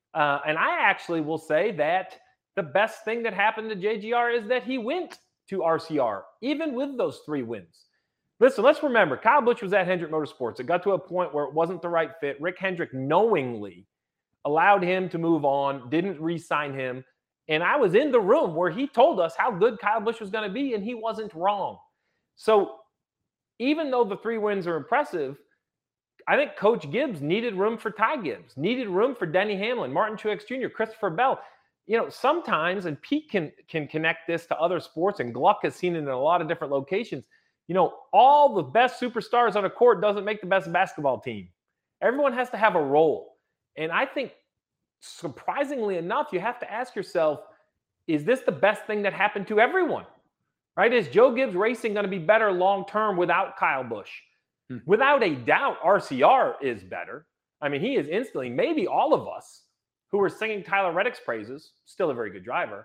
Uh, and I actually will say that the best thing that happened to J G R is that he went to R C R, even with those three wins. Listen, let's remember, Kyle Busch was at Hendrick Motorsports. It got to a point where it wasn't the right fit. Rick Hendrick knowingly allowed him to move on, didn't re-sign him. And I was in the room where he told us how good Kyle Busch was going to be, and he wasn't wrong. So even though the three wins are impressive, I think Coach Gibbs needed room for Ty Gibbs, needed room for Denny Hamlin, Martin Truex Junior, Christopher Bell. You know, sometimes, and Pete can, can connect this to other sports, and Gluck has seen it in a lot of different locations. You know, all the best superstars on a court doesn't make the best basketball team. Everyone has to have a role. And I think, surprisingly enough, you have to ask yourself, is this the best thing that happened to everyone? Right? Is Joe Gibbs Racing going to be better long-term without Kyle Busch? Hmm. Without a doubt, R C R is better. I mean, he is instantly, maybe all of us who are singing Tyler Reddick's praises, still a very good driver.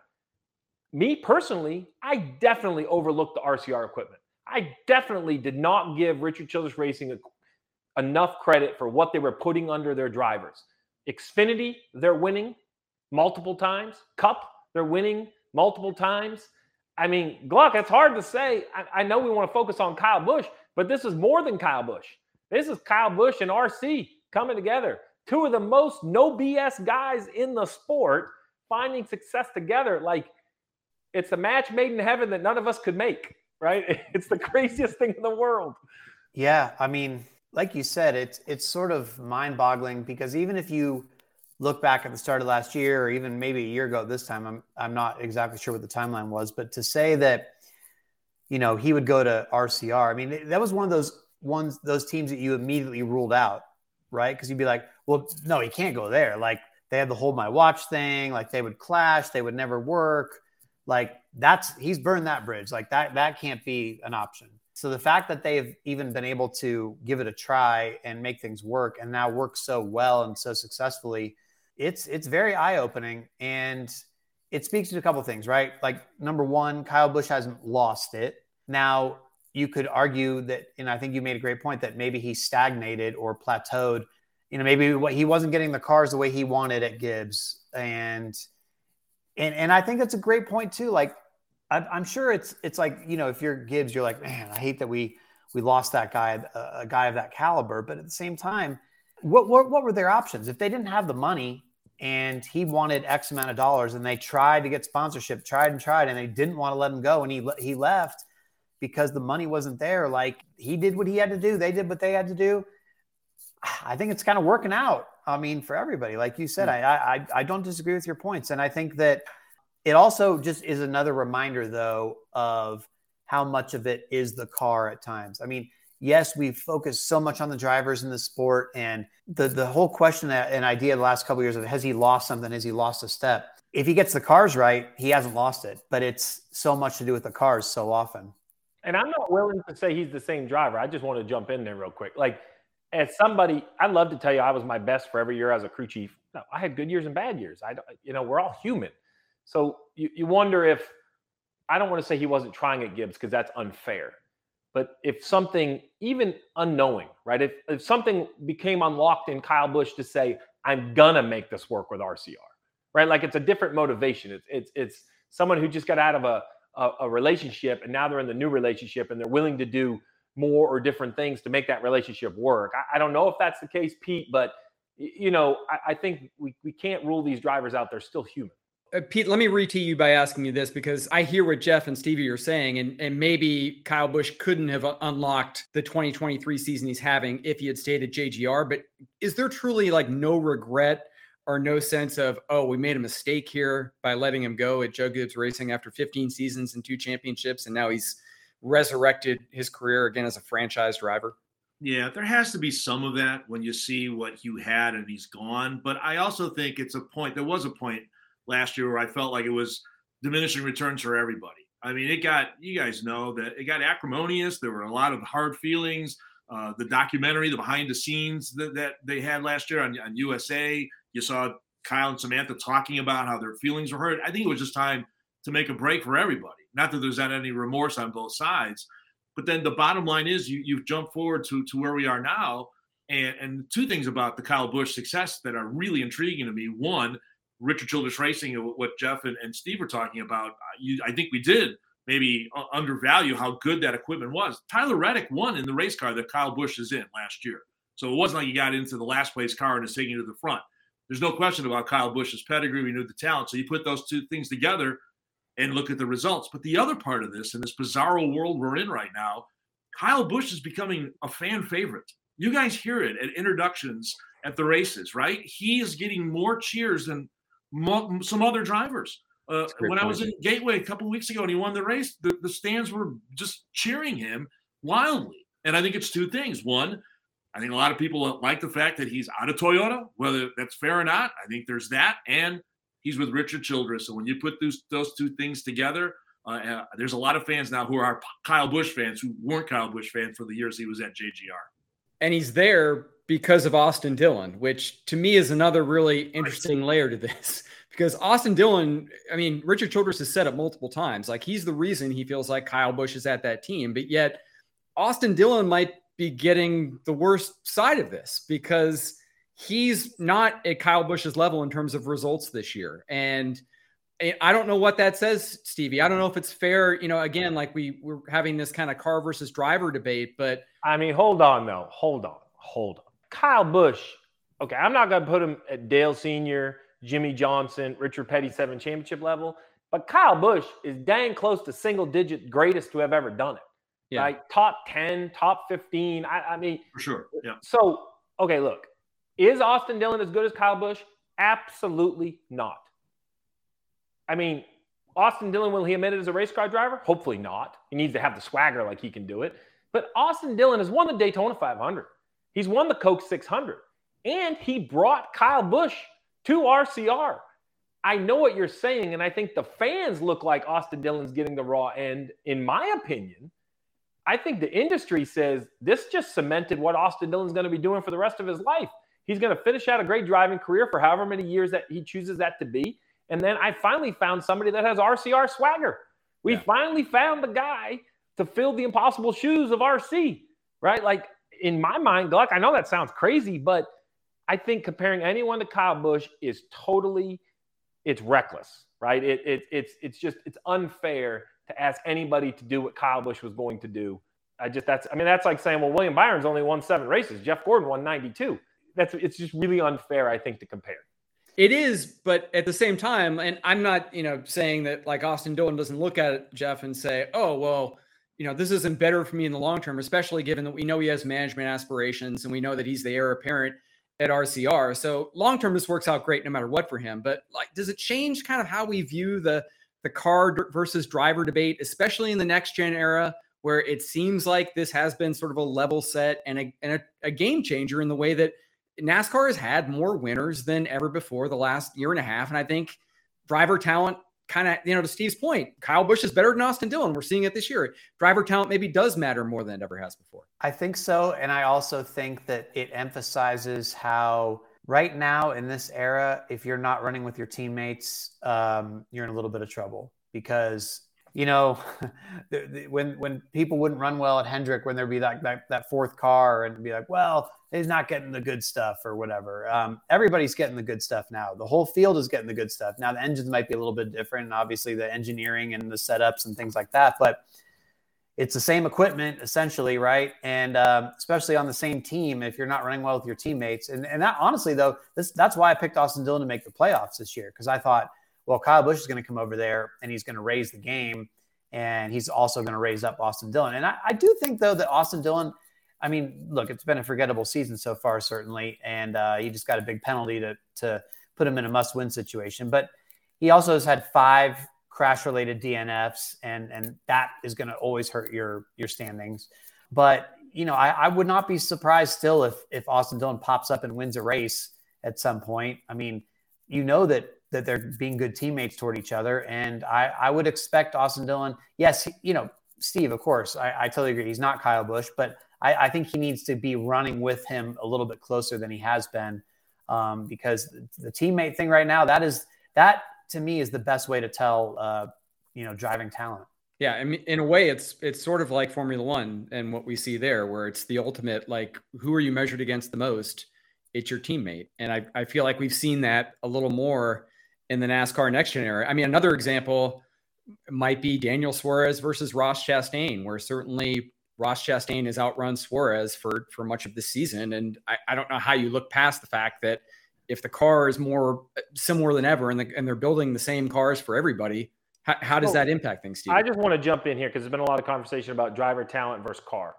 Me personally, I definitely overlooked the R C R equipment. I definitely did not give Richard Childress Racing a, enough credit for what they were putting under their drivers. Xfinity, they're winning multiple times. Cup, they're winning multiple times. I mean, Gluck, it's hard to say. I, I know we want to focus on Kyle Busch, but this is more than Kyle Busch. This is Kyle Busch and R C coming together. Two of the most no B S guys in the sport finding success together. Like, it's a match made in heaven that none of us could make. Right? It's the craziest thing in the world. Yeah. I mean, like you said, it's, it's sort of mind boggling because even if you look back at the start of last year, or even maybe a year ago this time, I'm, I'm not exactly sure what the timeline was, but to say that, you know, he would go to R C R. I mean, that was one of those ones, those teams that you immediately ruled out, right? Cause you'd be like, well, no, he can't go there. Like, they had the hold my watch thing. Like, they would clash. They would never work. Like, that's, he's burned that bridge. Like, that, that can't be an option. So the fact that they've even been able to give it a try and make things work, and now work so well and so successfully, it's, it's very eye-opening. And it speaks to a couple of things, right? Like, number one, Kyle Busch hasn't lost it. Now, you could argue that, and I think you made a great point, that maybe he stagnated or plateaued. You know, maybe what he wasn't getting the cars the way he wanted at Gibbs. And, And and I think that's a great point too. Like, I'm, I'm sure it's it's like, you know, if you're Gibbs, you're like, man, I hate that we we lost that guy, a, a guy of that caliber. But at the same time, what, what what were their options if they didn't have the money and he wanted X amount of dollars and they tried to get sponsorship, tried and tried, and they didn't want to let him go, and he he left because the money wasn't there. Like, he did what he had to do, they did what they had to do. I think it's kind of working out. I mean, for everybody, like you said, I, I I don't disagree with your points. And I think that it also just is another reminder, though, of how much of it is the car at times. I mean, yes, we focus so much on the drivers in the sport, and the, the whole question and idea the last couple of years of, has he lost something? Has he lost a step? If he gets the cars right, he hasn't lost it, but it's so much to do with the cars so often. And I'm not willing to say he's the same driver. I just want to jump in there real quick. Like, as somebody, I'd love to tell you I was my best for every year as a crew chief. No, I had good years and bad years. I, you know, we're all human. So you, you wonder if, I don't want to say he wasn't trying at Gibbs because that's unfair. But if something, even unknowing, right? If, if something became unlocked in Kyle Busch to say, I'm going to make this work with R C R, right? Like, it's a different motivation. It's, it's, it's someone who just got out of a, a, a relationship, and now they're in the new relationship, and they're willing to do more or different things to make that relationship work. I, I don't know if that's the case, Pete, but, you know, I, I think we, we can't rule these drivers out. They're still human. Uh, Pete, let me re-tee you by asking you this, because I hear what Jeff and Stevie are saying, and, and maybe Kyle Busch couldn't have unlocked the twenty twenty-three season he's having if he had stayed at J G R. But is there truly like no regret or no sense of, oh, we made a mistake here by letting him go at Joe Gibbs Racing after fifteen seasons and two championships, and now he's resurrected his career again as a franchise driver? Yeah, there has to be some of that when you see what you had and he's gone. But I also think it's a point. There was a point last year where I felt like it was diminishing returns for everybody. I mean, it got, you guys know that it got acrimonious. There were a lot of hard feelings. Uh, the documentary, the behind the scenes that, that they had last year on, on U S A, you saw Kyle and Samantha talking about how their feelings were hurt. I think it was just time to make a break for everybody. Not that there's not any remorse on both sides, but then the bottom line is you, you've jumped forward to, to where we are now. And, and two things about the Kyle Busch success that are really intriguing to me. One, Richard Childress Racing, what Jeff and, and Steve were talking about, you, I think we did maybe undervalue how good that equipment was. Tyler Reddick won in the race car that Kyle Busch is in last year. So it wasn't like he got into the last place car and is taking you to the front. There's no question about Kyle Busch's pedigree. We knew the talent. So you put those two things together and look at the results. But the other part of this, in this bizarro world we're in right now, Kyle Busch is becoming a fan favorite. You guys hear it at introductions at the races, right? He is getting more cheers than mo- some other drivers. Uh, when point. I was in Gateway a couple of weeks ago and he won the race, the, the stands were just cheering him wildly. And I think it's two things. One, I think a lot of people like the fact that he's out of Toyota, whether that's fair or not. I think there's that. And he's with Richard Childress. So when you put those, those two things together, uh, uh, there's a lot of fans now who are Kyle Busch fans who weren't Kyle Busch fans for the years he was at J G R. And he's there because of Austin Dillon, which to me is another really interesting layer to this. Because Austin Dillon, I mean, Richard Childress has said it multiple times, like he's the reason he feels like Kyle Busch is at that team. But yet Austin Dillon might be getting the worst side of this because he's not at Kyle Busch's level in terms of results this year. And I don't know what that says, Stevie. I don't know if it's fair. You know, again, like we we're having this kind of car versus driver debate, but I mean, hold on though. Hold on. Hold on. Kyle Busch. Okay. I'm not going to put him at Dale Senior, Jimmy Johnson, Richard Petty, seven championship level, but Kyle Busch is dang close to single digit greatest to have ever done it. Yeah. Right? Top ten, top fifteen. I, I mean, for sure. Yeah. So, okay, look, is Austin Dillon as good as Kyle Busch? Absolutely not. I mean, Austin Dillon, will he admit it as a race car driver? Hopefully not. He needs to have the swagger like he can do it. But Austin Dillon has won the Daytona five hundred. He's won the Coke six hundred. And he brought Kyle Busch to R C R. I know what you're saying, and I think the fans look like Austin Dillon's getting the raw end. In my opinion, I think the industry says this just cemented what Austin Dillon's going to be doing for the rest of his life. He's going to finish out a great driving career for however many years that he chooses that to be. And then I finally found somebody that has R C R swagger. We yeah. finally found the guy to fill the impossible shoes of R C, right? Like, in my mind, Gluck, I know that sounds crazy, but I think comparing anyone to Kyle Busch is totally, it's reckless, right? It, it, it's it's just, it's unfair to ask anybody to do what Kyle Busch was going to do. I just, that's, I mean, that's like saying, well, William Byron's only won seven races. Jeff Gordon won ninety-two. That's, it's just really unfair, I think, to compare. It is, but at the same time, and I'm not, you know, saying that like Austin Dillon doesn't look at it, Jeff, and say, oh, well, you know, this isn't better for me in the long term, especially given that we know he has management aspirations and we know that he's the heir apparent at R C R. So long term, this works out great no matter what for him. But like, does it change kind of how we view the the car versus driver debate, especially in the next gen era, where it seems like this has been sort of a level set and a, and a, a game changer in the way that NASCAR has had more winners than ever before the last year and a half. And I think driver talent kind of, you know, to Steve's point, Kyle Busch is better than Austin Dillon. We're seeing it this year. Driver talent maybe does matter more than it ever has before. I think so. And I also think that it emphasizes how right now in this era, if you're not running with your teammates, um, you're in a little bit of trouble because, you know, the, the, when when people wouldn't run well at Hendrick, when there'd be like that, that fourth car and be like, well, he's not getting the good stuff or whatever. Um, everybody's getting the good stuff now. The whole field is getting the good stuff. Now the engines might be a little bit different, and obviously the engineering and the setups and things like that, but it's the same equipment essentially, right? And um, especially on the same team, if you're not running well with your teammates. And, and that honestly, though, this, that's why I picked Austin Dillon to make the playoffs this year, because I thought, well, Kyle Busch is going to come over there and he's going to raise the game, and he's also going to raise up Austin Dillon. And I, I do think, though, that Austin Dillon, I mean, look, it's been a forgettable season so far, certainly, and uh, he just got a big penalty to to put him in a must-win situation. But he also has had five crash-related D N Fs, and and that is going to always hurt your your standings. But you know, I, I would not be surprised still if if Austin Dillon pops up and wins a race at some point. I mean, you know that that they're being good teammates toward each other, and I I would expect Austin Dillon. Yes, you know, Steve, of course, I, I totally agree. He's not Kyle Busch, but I, I think he needs to be running with him a little bit closer than he has been, um, because the, the teammate thing right now, that is that to me is the best way to tell, uh, you know, driving talent. Yeah, I mean, in a way, it's it's sort of like Formula One and what we see there, where it's the ultimate, like, who are you measured against the most? It's your teammate. And I, I feel like we've seen that a little more in the NASCAR Next Gen era. I mean, another example might be Daniel Suarez versus Ross Chastain, where certainly Ross Chastain has outrun Suarez for, for much of the season. And I, I don't know how you look past the fact that if the car is more similar than ever and, the, and they're building the same cars for everybody, how, how does well, that impact things, Steve? I just want to jump in here because there's been a lot of conversation about driver talent versus car.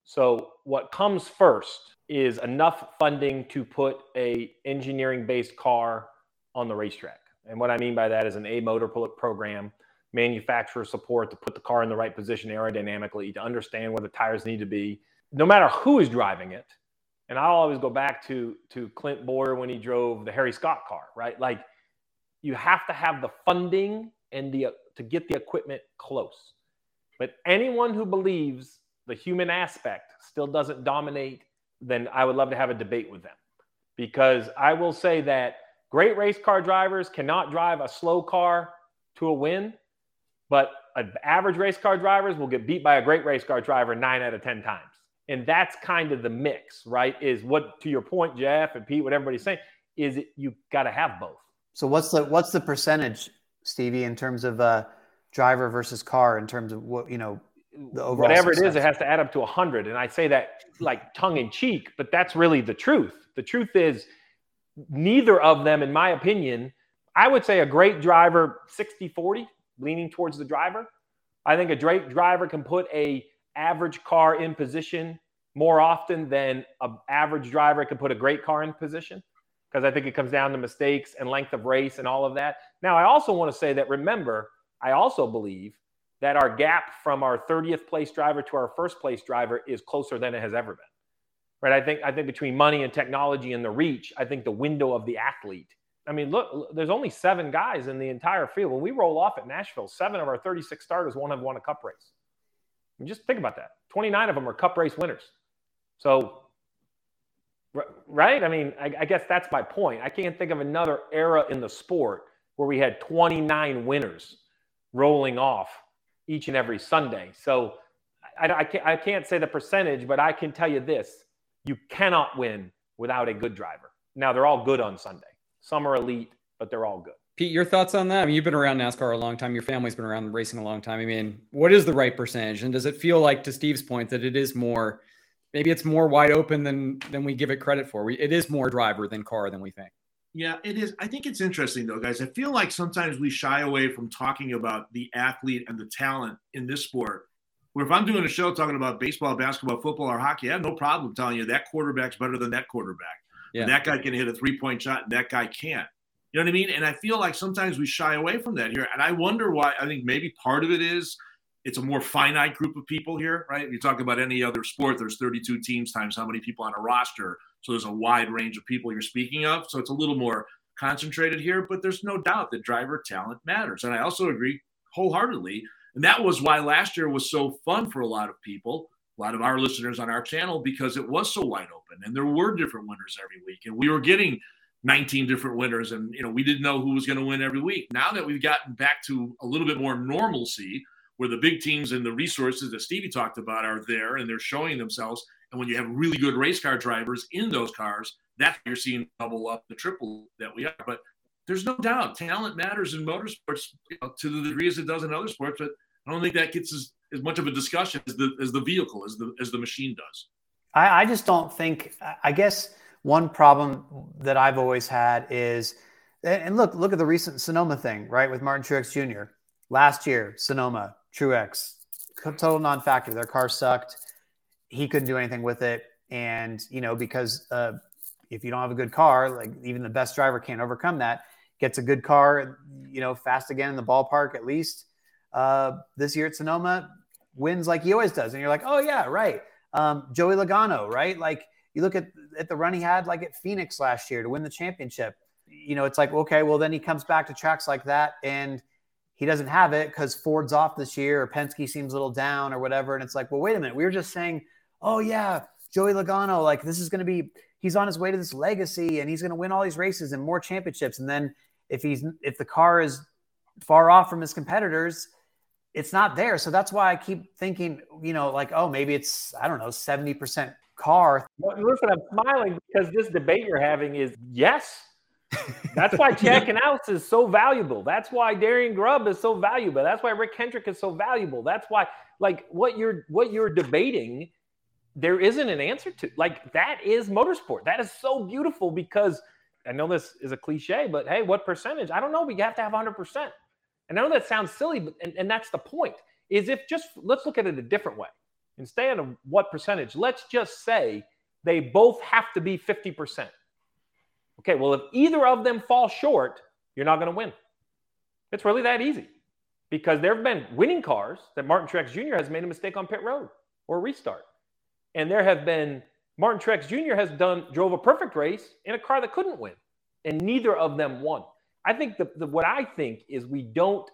So what comes first is enough funding to put a engineering-based car on the racetrack. And what I mean by that is an A-motor program, manufacturer support to put the car in the right position aerodynamically, to understand where the tires need to be, no matter who is driving it. And I'll always go back to, to Clint Boyer when he drove the Harry Scott car, right? Like, you have to have the funding and the to get the equipment close. But anyone who believes the human aspect still doesn't dominate, then I would love to have a debate with them. Because I will say that great race car drivers cannot drive a slow car to a win, but an average race car drivers will get beat by a great race car driver nine out of ten times. And that's kind of the mix, right? Is what, to your point, Jeff and Pete, what everybody's saying, is it, you got to have both. So what's the what's the percentage, Stevie, in terms of uh, driver versus car, in terms of what, you know, the overall whatever success? It is, it has to add up to one hundred. And I say that like tongue in cheek, but that's really the truth. The truth is neither of them, in my opinion, I would say a great driver, sixty forty, leaning towards the driver. I think a great driver can put a average car in position more often than an average driver can put a great car in position, because I think it comes down to mistakes and length of race and all of that. Now, I also want to say that, remember, I also believe that our gap from our thirtieth place driver to our first place driver is closer than it has ever been. Right? I think I think between money and technology and the reach, I think the window of the athlete. I mean, look, there's only seven guys in the entire field. When we roll off at Nashville, seven of our thirty-six starters won't have won a cup race. I mean, just think about that. twenty-nine of them are cup race winners. So, right? I mean, I, I guess that's my point. I can't think of another era in the sport where we had twenty-nine winners rolling off each and every Sunday. So I, I, can't, I can't say the percentage, but I can tell you this. You cannot win without a good driver. Now, they're all good on Sunday. Some are elite, but they're all good. Pete, your thoughts on that? I mean, you've been around NASCAR a long time. Your family's been around racing a long time. I mean, what is the right percentage? And does it feel like, to Steve's point, that it is more, maybe it's more wide open than than we give it credit for? We, it is more driver than car than we think. Yeah, it is. I think it's interesting, though, guys. I feel like sometimes we shy away from talking about the athlete and the talent in this sport. Where if I'm doing a show talking about baseball, basketball, football, or hockey, I have no problem telling you that quarterback's better than that quarterback. Yeah. That guy can hit a three-point shot and that guy can't. You know what I mean? And I feel like sometimes we shy away from that here. And I wonder why. I think maybe part of it is it's a more finite group of people here, right? If you talk about any other sport, there's thirty-two teams times how many people on a roster. So there's a wide range of people you're speaking of. So it's a little more concentrated here. But there's no doubt that driver talent matters. And I also agree wholeheartedly. And that was why last year was so fun for a lot of people, a lot of our listeners on our channel, because it was so wide open and there were different winners every week. And we were getting nineteen different winners and, you know, we didn't know who was going to win every week. Now that we've gotten back to a little bit more normalcy where the big teams and the resources that Stevie talked about are there and they're showing themselves. And when you have really good race car drivers in those cars, that's you're seeing double up the triple that we are. But there's no doubt talent matters in motorsports, you know, to the degree as it does in other sports. But I don't think that gets as, as much of a discussion as the as the vehicle, as the as the machine does. I, I just don't think. I guess one problem that I've always had is, and look, look at the recent Sonoma thing, right, with Martin Truex Junior Last year, Sonoma, Truex, total non-factor. Their car sucked. He couldn't do anything with it, and you know because uh, if you don't have a good car, like even the best driver can't overcome that. Gets a good car, you know, fast again in the ballpark at least. Uh, this year at Sonoma, wins like he always does. And you're like, oh, yeah, right. Um, Joey Logano, right? Like you look at, at the run he had like at Phoenix last year to win the championship. You know, it's like, okay, well, then he comes back to tracks like that and he doesn't have it because Ford's off this year or Penske seems a little down or whatever. And it's like, well, wait a minute. We were just saying, oh, yeah, Joey Logano, like this is going to be – he's on his way to this legacy and he's going to win all these races and more championships. And then if he's if the car is far off from his competitors – it's not there. So that's why I keep thinking, you know, like, oh, maybe it's, I don't know, seventy percent car. Well, listen, I'm smiling because this debate you're having is yes. That's why Chad Knaus is so valuable. That's why Darian Grubb is so valuable. That's why Rick Hendrick is so valuable. That's why, like, what you're what you're debating, there isn't an answer to. Like, that is motorsport. That is so beautiful because I know this is a cliche, but hey, what percentage? I don't know, but you have to have one hundred percent. And I know that sounds silly, but and, and that's the point, is if just, let's look at it a different way. Instead of what percentage, let's just say they both have to be fifty percent. Okay, well, if either of them fall short, you're not going to win. It's really that easy because there have been winning cars that Martin Truex Junior has made a mistake on pit road or restart. And there have been, Martin Truex Junior has done, drove a perfect race in a car that couldn't win. And neither of them won. I think the, the what I think is we don't,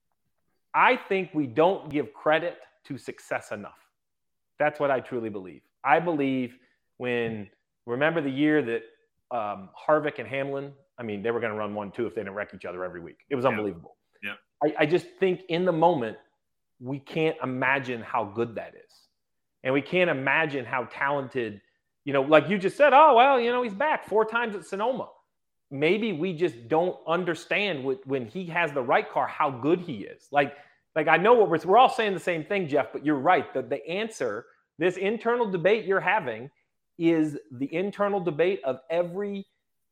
I think we don't give credit to success enough. That's what I truly believe. I believe when, remember the year that um, Harvick and Hamlin, I mean, they were going to run one, two if they didn't wreck each other every week. It was unbelievable. Yeah. yeah. I, I just think in the moment, we can't imagine how good that is. And we can't imagine how talented, you know, like you just said, oh, well, you know, he's back four times at Sonoma. Maybe we just don't understand what, when he has the right car, how good he is. Like, like I know what we're, we're all saying the same thing, Jeff, but you're right. The, the answer, this internal debate you're having is the internal debate of every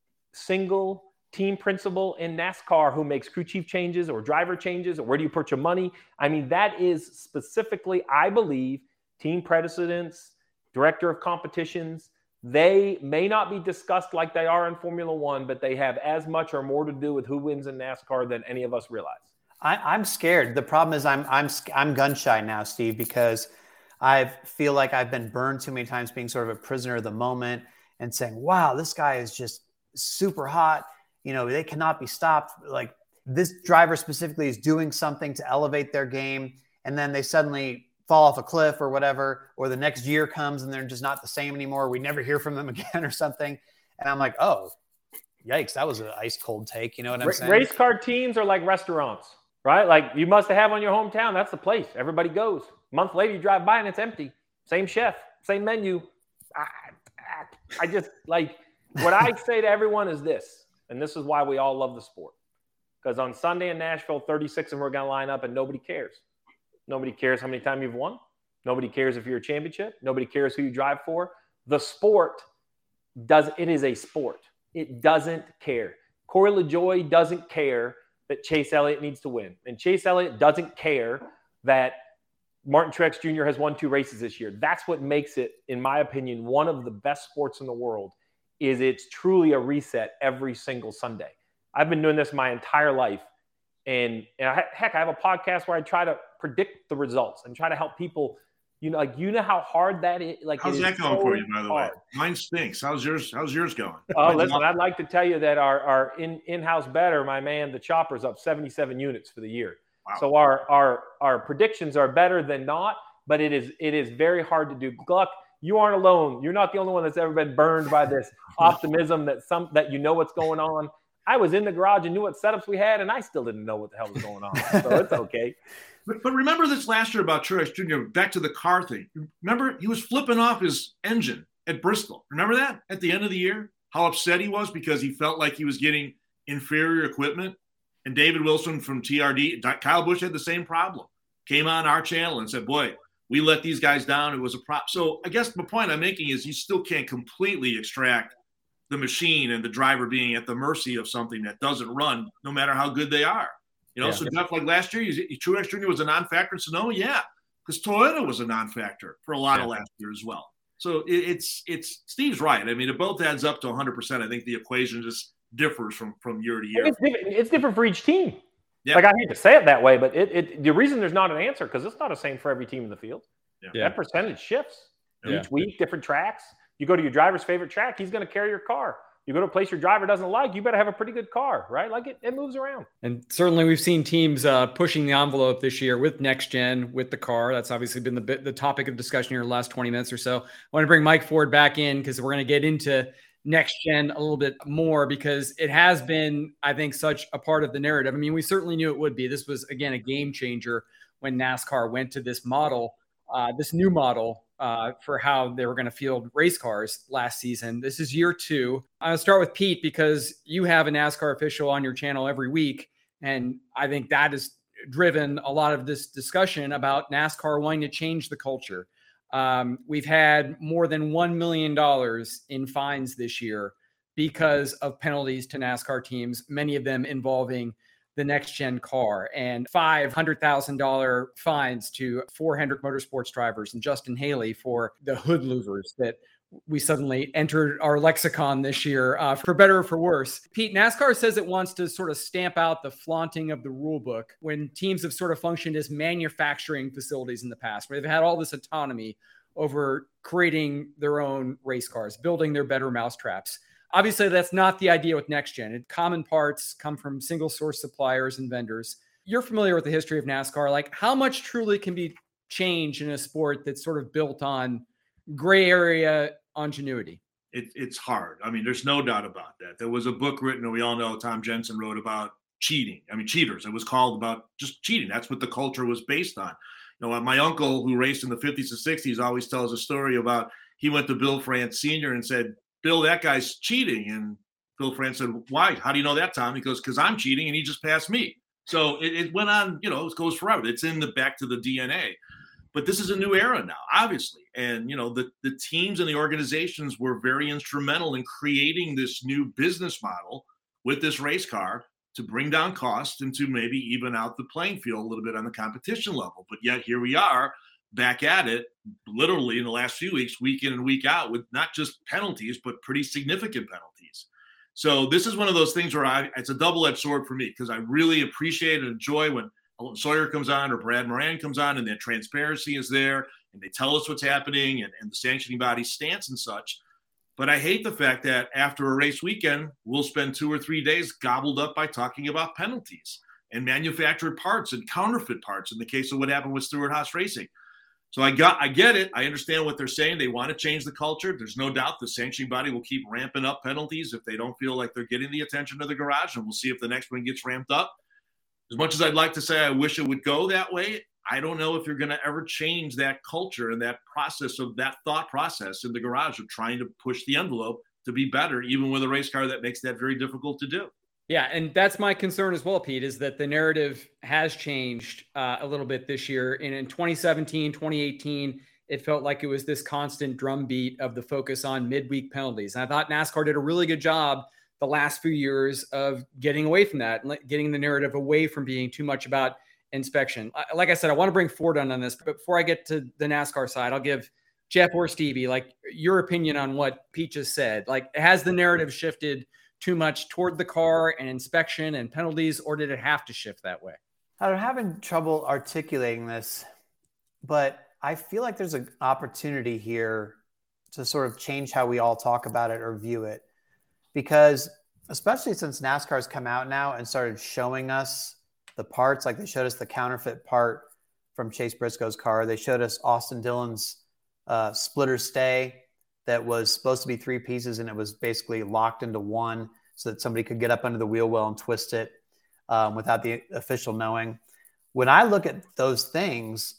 single team principal in NASCAR who makes crew chief changes or driver changes, or where do you put your money? I mean, that is specifically, I believe, team presidents, director of competitions. They may not be discussed like they are in Formula One, but they have as much or more to do with who wins in NASCAR than any of us realize. I, I'm scared. The problem is I'm I'm I'm gun shy now, Steve, because I feel like I've been burned too many times being sort of a prisoner of the moment and saying, wow, this guy is just super hot. You know, they cannot be stopped. Like, this driver specifically is doing something to elevate their game. And then they suddenly fall off a cliff or whatever, or the next year comes and they're just not the same anymore. We never hear from them again or something. And I'm like, oh, yikes, that was an ice cold take. You know what I'm saying? Race car teams are like restaurants, right? Like, you must have on your hometown. That's the place. Everybody goes. A month later, you drive by and it's empty. Same chef, same menu. I, I, I just, like, what I say to everyone is this, and this is why we all love the sport. Because on Sunday in Nashville, thirty-six of them are going to line up and nobody cares. Nobody cares how many times you've won. Nobody cares if you're a championship. Nobody cares who you drive for. The sport does, it is a sport. It doesn't care. Corey LaJoie doesn't care that Chase Elliott needs to win. And Chase Elliott doesn't care that Martin Truex Junior has won two races this year. That's what makes it, in my opinion, one of the best sports in the world, is it's truly a reset every single Sunday. I've been doing this my entire life. And, and I, heck, I have a podcast where I try to predict the results and try to help people, you know, like, you know how hard that is. Like, how's it that is going so for you, by the hard. way? Mine stinks. How's yours? How's yours going? Oh, listen, I'd like to tell you that our, our in, in-house bettor, my man, the Chopper's up seventy-seven units for the year. Wow. So our, our, our predictions are better than not, but it is, it is very hard to do. Gluck, you aren't alone. You're not the only one that's ever been burned by this optimism that some, that you know what's going on. I was in the garage and knew what setups we had, and I still didn't know what the hell was going on. So it's okay. But, but remember this last year about Truex Junior, back to the car thing. Remember, he was flipping off his engine at Bristol. Remember that at the end of the year? How upset he was because he felt like he was getting inferior equipment? And David Wilson from T R D, Kyle Busch had the same problem. Came on our channel and said, boy, we let these guys down. It was a prop. So I guess the point I'm making is you still can't completely extract the machine and the driver being at the mercy of something that doesn't run, no matter how good they are. You know, Yeah. so Jeff, like last year, Truex Junior was a non-factor in Sonoma, yeah, because Toyota was a non-factor for a lot Yeah. of last year as well. So it, it's it's Steve's right. I mean, it both adds up to one hundred percent. I think the equation just differs from from year to year. It's different, it's different for each team. Yeah. Like, I hate to say it that way, but it, it the reason there's not an answer, because it's not the same for every team in the field. Yeah. Yeah. That percentage shifts Yeah. each week, different tracks. You go to your driver's favorite track, he's going to carry your car. You go to a place your driver doesn't like, you better have a pretty good car, right? Like, it, it moves around. And certainly we've seen teams uh, pushing the envelope this year with next gen, with the car. That's obviously been the the topic of discussion here in the last twenty minutes or so. I want to bring Mike Ford back in because we're going to get into next gen a little bit more, because it has been, I think, such a part of the narrative. I mean, we certainly knew it would be. This was, again, a game changer when NASCAR went to this model, uh, this new model uh, for how they were going to field race cars last season. This is year two. I'll start with Pete because you have a NASCAR official on your channel every week. And I think that has driven a lot of this discussion about NASCAR wanting to change the culture. Um, we've had more than one million dollars in fines this year because of penalties to NASCAR teams, many of them involving the next gen car, and five hundred thousand dollars fines to four Hendrick Motorsports drivers and Justin Haley for the hood louvers that we suddenly entered our lexicon this year, uh, for better or for worse. Pete, NASCAR says it wants to sort of stamp out the flaunting of the rule book when teams have sort of functioned as manufacturing facilities in the past, where they've had all this autonomy over creating their own race cars, building their better mousetraps. Obviously, that's not the idea with Next Gen. Common parts come from single source suppliers and vendors. You're familiar with the history of NASCAR. Like, how much truly can be changed in a sport that's sort of built on gray area ingenuity? It, it's hard. I mean, there's no doubt about that. There was a book written, and we all know Tom Jensen wrote about cheating. I mean, cheaters. It was called about just cheating. That's what the culture was based on. You know, my uncle who raced in the fifties and sixties always tells a story about he went to Bill France Senior and said, Bill, that guy's cheating. And Bill France said, why? How do you know that, Tom? He goes, because I'm cheating and he just passed me. So it, it went on, you know, it goes forever. It's in the back to the D N A. But this is a new era now, obviously. And, you know, the, the teams and the organizations were very instrumental in creating this new business model with this race car to bring down costs and to maybe even out the playing field a little bit on the competition level. But yet here we are back at it, literally in the last few weeks, week in and week out, with not just penalties, but pretty significant penalties. So this is one of those things where I, it's a double-edged sword for me, because I really appreciate and enjoy when Sawyer comes on or Brad Moran comes on and that transparency is there and they tell us what's happening and, and the sanctioning body's stance and such. But I hate the fact that after a race weekend, we'll spend two or three days gobbled up by talking about penalties and manufactured parts and counterfeit parts in the case of what happened with Stewart-Haas Racing. So I got, I get it. I understand what they're saying. They want to change the culture. There's no doubt the sanctioning body will keep ramping up penalties if they don't feel like they're getting the attention of the garage, and we'll see if the next one gets ramped up. As much as I'd like to say I wish it would go that way, I don't know if you're going to ever change that culture and that process of that thought process in the garage of trying to push the envelope to be better, even with a race car that makes that very difficult to do. Yeah, and that's my concern as well, Pete, is that the narrative has changed uh, a little bit this year. And in twenty seventeen, twenty eighteen, it felt like it was this constant drumbeat of the focus on midweek penalties. And I thought NASCAR did a really good job the last few years of getting away from that and getting the narrative away from being too much about inspection. Like I said, I want to bring Ford on on this, but before I get to the NASCAR side, I'll give Jeff or Stevie, like, your opinion on what Pete just said. Like, has the narrative shifted too much toward the car and inspection and penalties, or did it have to shift that way? I'm having trouble articulating this, but I feel like there's an opportunity here to sort of change how we all talk about it or view it. Because especially since NASCAR's come out now and started showing us the parts, like they showed us the counterfeit part from Chase Briscoe's car. They showed us Austin Dillon's uh, splitter stay that was supposed to be three pieces, and it was basically locked into one so that somebody could get up under the wheel well and twist it um, without the official knowing. When I look at those things,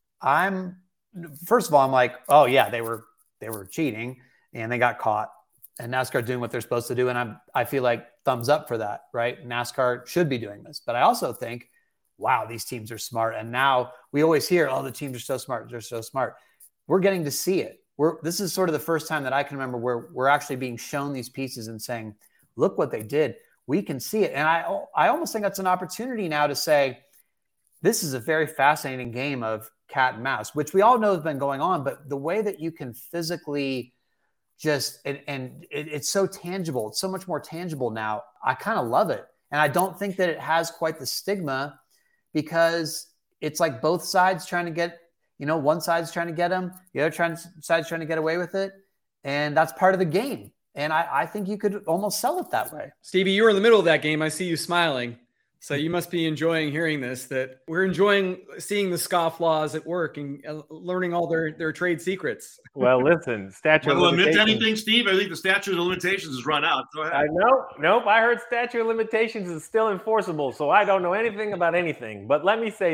I'm first of all, I'm like, oh yeah, they were they were cheating and they got caught. And NASCAR doing what they're supposed to do. And I'm, I feel like thumbs up for that, right? NASCAR should be doing this. But I also think, wow, these teams are smart. And now we always hear, oh, the teams are so smart. They're so smart. We're getting to see it. We're, this is sort of the first time that I can remember where we're actually being shown these pieces and saying, look what they did. We can see it. And I, I almost think that's an opportunity now to say, this is a very fascinating game of cat and mouse, which we all know has been going on. But the way that you can physically just and, and it, it's so tangible, it's so much more tangible now. I kind of love it. And I don't think that it has quite the stigma, because it's like both sides trying to get, you know, one side's trying to get them, the other trying, side's trying to get away with it. And that's part of the game. And I, I think you could almost sell it that way. Stevie, you were in the middle of that game. I see you smiling. So you must be enjoying hearing this, that we're enjoying seeing the scofflaws at work and uh, learning all their, their trade secrets. Well, listen, statute of limitations. Admit anything, Steve? I think the statute of limitations has run out. Go ahead. I know. Nope. I heard statute of limitations is still enforceable, so I don't know anything about anything. But let me say this.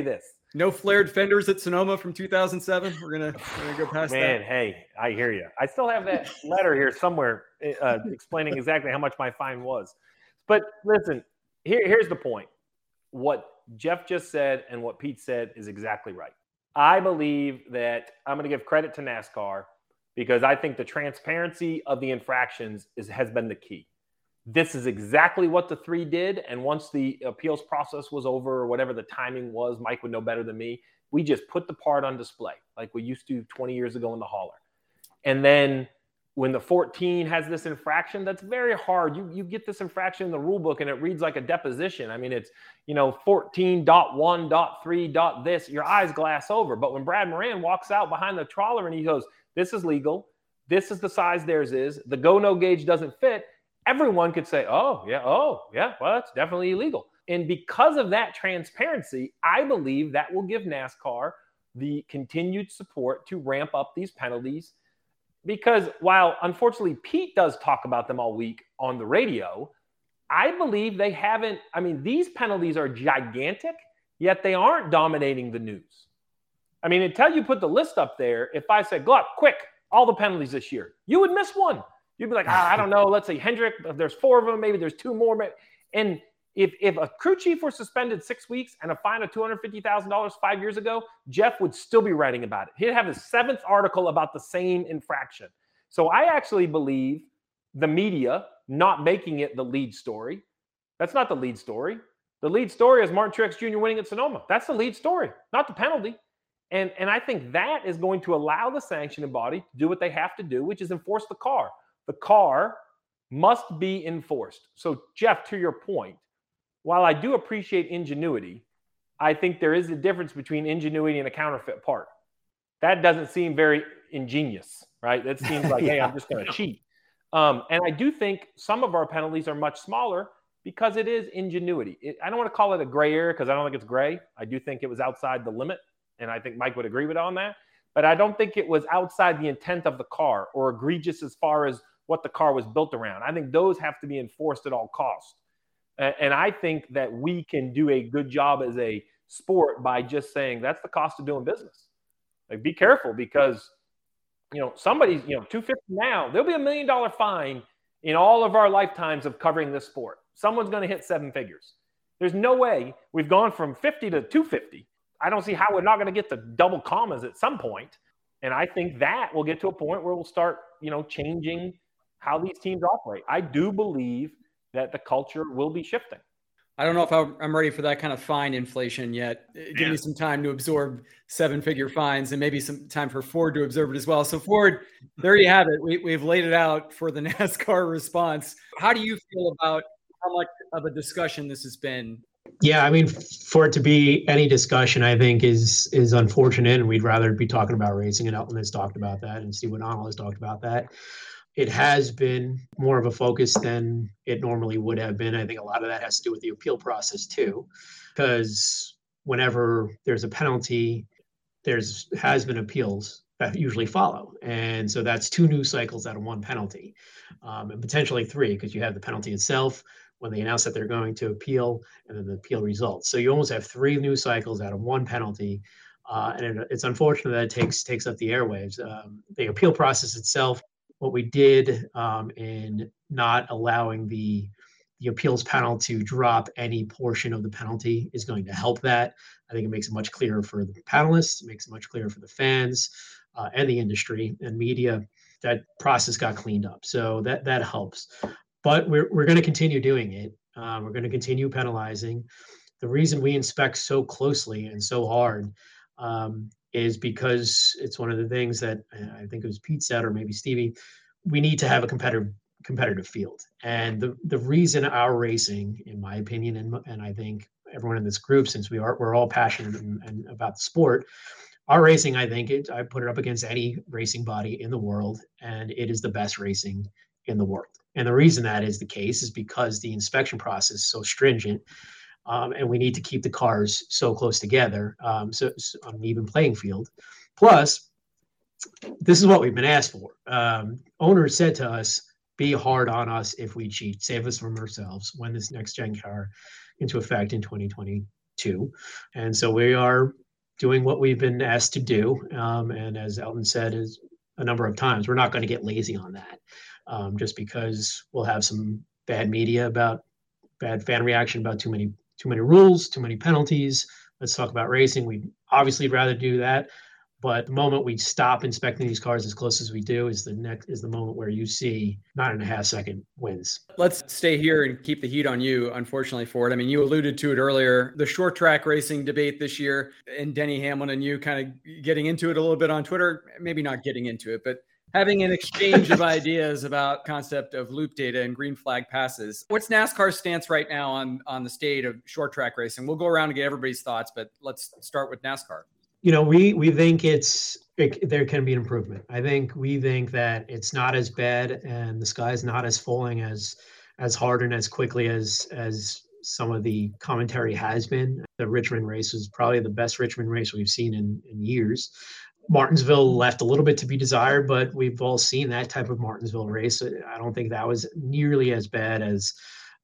No flared fenders at Sonoma from two thousand seven. We're gonna, we're gonna go past Man, that. hey, I hear you. I still have that letter here somewhere uh, explaining exactly how much my fine was. But listen, here, here's the point. What Jeff just said and what Pete said is exactly right. I believe that I'm going to give credit to NASCAR because I think the transparency of the infractions is, has been the key. This is exactly what the three did. And once the appeals process was over or whatever the timing was, Mike would know better than me. We just put the part on display like we used to twenty years ago in the hauler. And then when the fourteen has this infraction, that's very hard. You, you get this infraction in the rule book and it reads like a deposition. I mean, it's, you know, fourteen point one point three. This, your eyes glass over. But when Brad Moran walks out behind the trawler and he goes, this is legal. This is the size theirs is. The go-no gauge doesn't fit. Everyone could say, oh, yeah, oh, yeah, well, that's definitely illegal. And because of that transparency, I believe that will give NASCAR the continued support to ramp up these penalties. Because while, unfortunately, Pete does talk about them all week on the radio, I believe they haven't – I mean, these penalties are gigantic, yet they aren't dominating the news. I mean, until you put the list up there, if I said, Gluck, quick, all the penalties this year, you would miss one. You'd be like, ah, I don't know. Let's say Hendrick, if there's four of them, maybe there's two more. And if, if a crew chief were suspended six weeks and a fine of two hundred fifty thousand dollars five years ago, Jeff would still be writing about it. He'd have his seventh article about the same infraction. So I actually believe the media not making it the lead story. That's not the lead story. The lead story is Martin Truex Junior winning at Sonoma. That's the lead story, not the penalty. And, and I think that is going to allow the sanctioning body to do what they have to do, which is enforce the car. The car must be enforced. So, Jeff, to your point, while I do appreciate ingenuity, I think there is a difference between ingenuity and a counterfeit part. That doesn't seem very ingenious, right? That seems like, yeah. Hey, I'm just going to cheat. Um, and I do think some of our penalties are much smaller because it is ingenuity. It, I don't want to call it a gray area because I don't think it's gray. I do think it was outside the limit, and I think Mike would agree with on that. But I don't think it was outside the intent of the car or egregious as far as what the car was built around. I think those have to be enforced at all costs. And I think that we can do a good job as a sport by just saying that's the cost of doing business. Like, be careful because, you know, somebody's, you know, two hundred fifty now, there'll be a million dollar fine in all of our lifetimes of covering this sport. Someone's going to hit seven figures. There's no way we've gone from fifty to two hundred fifty. I don't see how we're not going to get to double commas at some point. And I think that will get to a point where we'll start, you know, changing how these teams operate. I do believe that the culture will be shifting. I don't know if I'm ready for that kind of fine inflation yet. Give yeah. me some time to absorb seven-figure fines and maybe some time for Ford to absorb it as well. So Ford, there you have it. We, we've laid it out for the NASCAR response. How do you feel about how much of a discussion this has been? Yeah, I mean, for it to be any discussion, I think is is unfortunate, and we'd rather be talking about racing, and Elton has talked about that, and Steve O'Donnell has talked about that. It has been more of a focus than it normally would have been. I think a lot of that has to do with the appeal process too, because whenever there's a penalty, there's has been appeals that usually follow. And so that's two news cycles out of one penalty, um, and potentially three, because you have the penalty itself when they announce that they're going to appeal, and then the appeal results. So you almost have three news cycles out of one penalty. Uh, and it, it's unfortunate that it takes takes up the airwaves. Um, the appeal process itself, what we did um, in not allowing the the appeals panel to drop any portion of the penalty is going to help that. I think it makes it much clearer for the panelists, it makes it much clearer for the fans uh, and the industry and media. That process got cleaned up, so that that helps. But we're we're going to continue doing it. Um, we're going to continue penalizing. The reason we inspect so closely and so hard um, is because it's one of the things that I think it was Pete said, or maybe Stevie, we need to have a competitive competitive field. And the, the reason our racing, in my opinion, and, and I think everyone in this group, since we are, we're all passionate and, and about the sport, our racing, I think it, I put it up against any racing body in the world, and it is the best racing in the world. And the reason that is the case is because the inspection process is so stringent. Um, and we need to keep the cars so close together, um, so, so on an even playing field. Plus, this is what we've been asked for. Um, owners said to us, be hard on us if we cheat, save us from ourselves when this next gen car into effect in twenty twenty-two. And so we are doing what we've been asked to do. Um, and as Elton said is a number of times, we're not going to get lazy on that um, just because we'll have some bad media about bad fan reaction about too many too many rules, too many penalties. Let's talk about racing. We'd obviously rather do that. But the moment we stop inspecting these cars as close as we do is the next is the moment where you see nine and a half second wins. Let's stay here and keep the heat on you, unfortunately, Ford. I mean, you alluded to it earlier, the short track racing debate this year, and Denny Hamlin and you kind of getting into it a little bit on Twitter, maybe not getting into it, but having an exchange of ideas about concept of loop data and green flag passes. What's NASCAR's stance right now on, on the state of short track racing? We'll go around and get everybody's thoughts, but let's start with NASCAR. You know, we we think it's it, there can be an improvement. I think we think that it's not as bad and the sky's not as falling as as hard and as quickly as as some of the commentary has been. The Richmond race was probably the best Richmond race we've seen in, in years. Martinsville left a little bit to be desired, but we've all seen that type of Martinsville race. I don't think that was nearly as bad as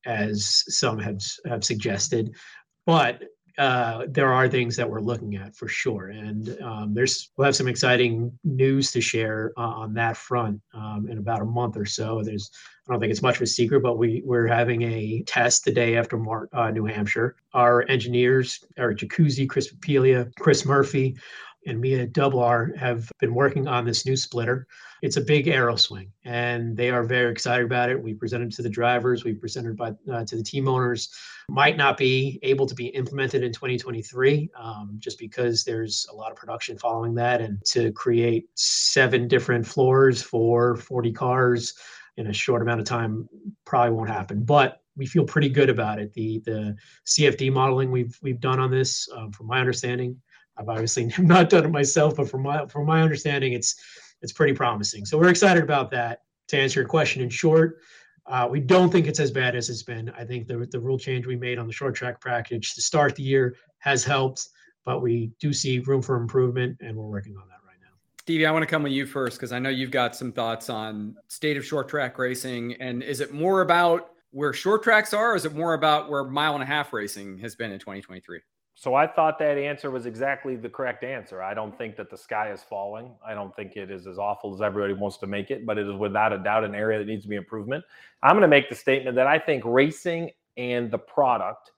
as some have have suggested, but Uh, there are things that we're looking at for sure. And um, there's, we'll have some exciting news to share uh, on that front um, in about a month or so. There's, I don't think it's much of a secret, but we, we're having a test the day after Mar- uh, New Hampshire. Our engineers, Eric Jacuzzi, Chris Papilia, Chris Murphy, and Mia Dublar have been working on this new splitter. It's a big aero swing, and they are very excited about it. We presented to the drivers. We presented by, uh, to the team owners. Might not be able to be implemented in twenty twenty-three um, just because there's a lot of production following that. And to create seven different floors for forty cars in a short amount of time probably won't happen. But we feel pretty good about it. The the C F D modeling we've we've done on this, um, from my understanding, I've obviously not done it myself, but from my from my understanding, it's it's pretty promising. So we're excited about that. To answer your question in short, uh, we don't think it's as bad as it's been. I think the the rule change we made on the short track package to start the year has helped, but we do see room for improvement, and we're working on that right now. Stevie, I want to come with you first because I know you've got some thoughts on state of short track racing. And is it more about where short tracks are, or is it more about where mile and a half racing has been in twenty twenty-three? So I thought that answer was exactly the correct answer. I don't think that the sky is falling. I don't think it is as awful as everybody wants to make it, but it is without a doubt an area that needs to be improvement. I'm going to make the statement that I think racing and the product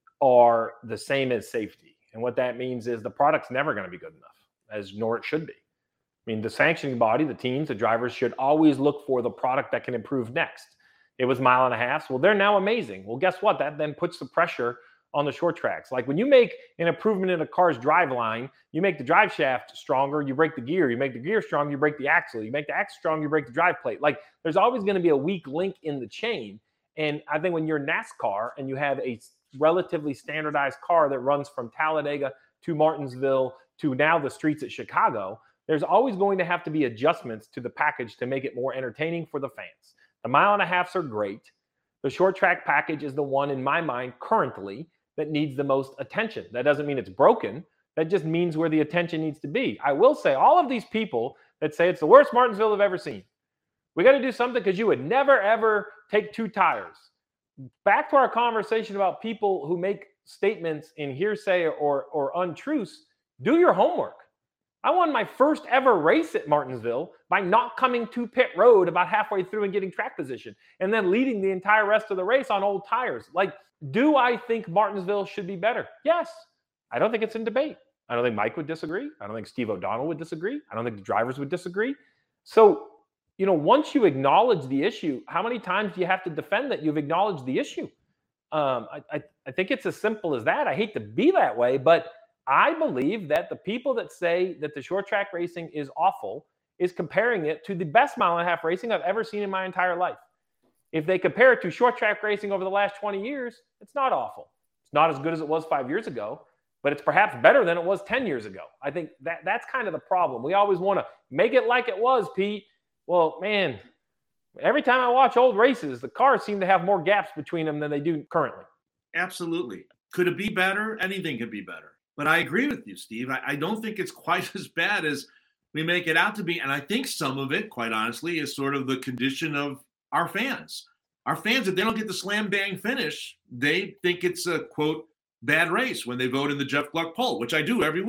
are the same as safety. And what that means is the product's never going to be good enough, as nor it should be. I mean, the sanctioning body, the teams, the drivers should always look for the product that can improve next. It was mile and a half. Well, they're now amazing. Well, guess what? That then puts the pressure on the short tracks. Like when you make an improvement in a car's drive line, you make the drive shaft stronger, you break the gear. You make the gear strong, you break the axle. You make the axle strong, you break the drive plate. Like there's always going to be a weak link in the chain. And I think when you're NASCAR and you have a relatively standardized car that runs from Talladega to Martinsville to now the streets at Chicago, there's always going to have to be adjustments to the package to make it more entertaining for the fans. The mile and a halfs are great. The short track package is the one in my mind currently that needs the most attention. That doesn't mean it's broken. That just means where the attention needs to be. I will say all of these people that say it's the worst Martinsville I've ever seen, we got to do something because you would never, ever take two tires. Back to our conversation about people who make statements in hearsay or, or untruths, do your homework. I won my first ever race at Martinsville by not coming to pit road about halfway through and getting track position and then leading the entire rest of the race on old tires. Like, do I think Martinsville should be better? Yes. I don't think it's in debate. I don't think Mike would disagree. I don't think Steve O'Donnell would disagree. I don't think the drivers would disagree. So, you know, once you acknowledge the issue, how many times do you have to defend that you've acknowledged the issue? Um, I, I, I think it's as simple as that. I hate to be that way, but I believe that the people that say that the short track racing is awful is comparing it to the best mile and a half racing I've ever seen in my entire life. If they compare it to short track racing over the last twenty years, it's not awful. It's not as good as it was five years ago, but it's perhaps better than it was ten years ago. I think that that's kind of the problem. We always want to make it like it was, Pete. Well, man, every time I watch old races, the cars seem to have more gaps between them than they do currently. Absolutely. Could it be better? Anything could be better. But I agree with you, Steve. I, I don't think it's quite as bad as we make it out to be. And I think some of it, quite honestly, is sort of the condition of our fans. Our fans, if they don't get the slam bang finish, they think it's a, quote, bad race when they vote in the Jeff Gluck poll, which I do every week.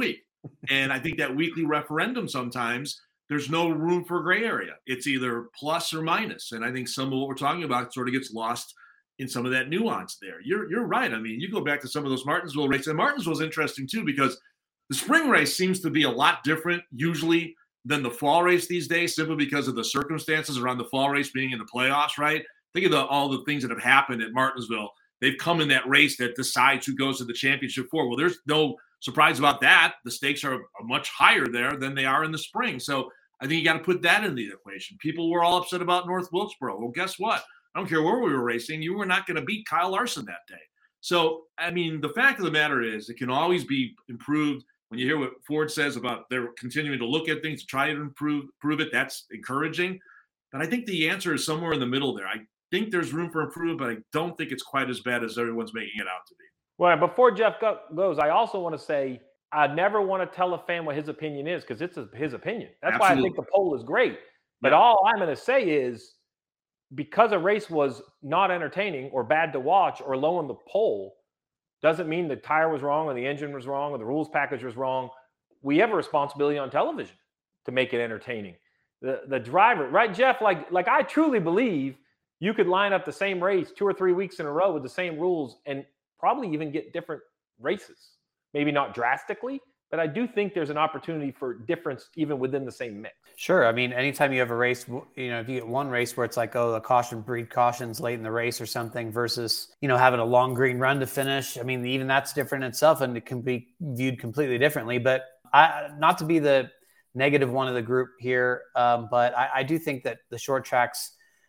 And I think that weekly referendum sometimes there's no room for gray area. It's either plus or minus. And I think some of what we're talking about sort of gets lost in some of that nuance there. You're you're right. I mean, you go back to some of those Martinsville races. And Martinsville is interesting too, because the spring race seems to be a lot different usually than the fall race these days, simply because of the circumstances around the fall race being in the playoffs, right? Think of the, all the things that have happened at Martinsville. They've come in that race that decides who goes to the championship four. Well, there's no surprise about that. The stakes are, are much higher there than they are in the spring. So I think you got to put that in the equation. People were all upset about North Wilkesboro. Well, guess what? I don't care where we were racing. You were not going to beat Kyle Larson that day. So, I mean, the fact of the matter is it can always be improved. When you hear what Ford says about they're continuing to look at things to try to improve, improve it, that's encouraging. But I think the answer is somewhere in the middle there. I think there's room for improvement, but I don't think it's quite as bad as everyone's making it out to be. Well, before Jeff go- goes, I also want to say I never want to tell a fan what his opinion is because it's a, his opinion. That's Absolutely. Why I think the poll is great. But yeah. all I'm going to say is because a race was not entertaining or bad to watch or low in the poll, doesn't mean the tire was wrong or the engine was wrong or the rules package was wrong. We have a responsibility on television to make it entertaining. The the driver, right, Jeff? Like, like I truly believe you could line up the same race two or three weeks in a row with the same rules and probably even get different races. Maybe not drastically, but I do think there's an opportunity for difference even within the same mix. Sure. I mean, anytime you have a race, you know, if you get one race where it's like, oh, the caution breed cautions late in the race or something versus, you know, having a long green run to finish. I mean, even that's different in itself and it can be viewed completely differently. But I, not to be the negative one of the group here, um, but I, I do think that the short tracks,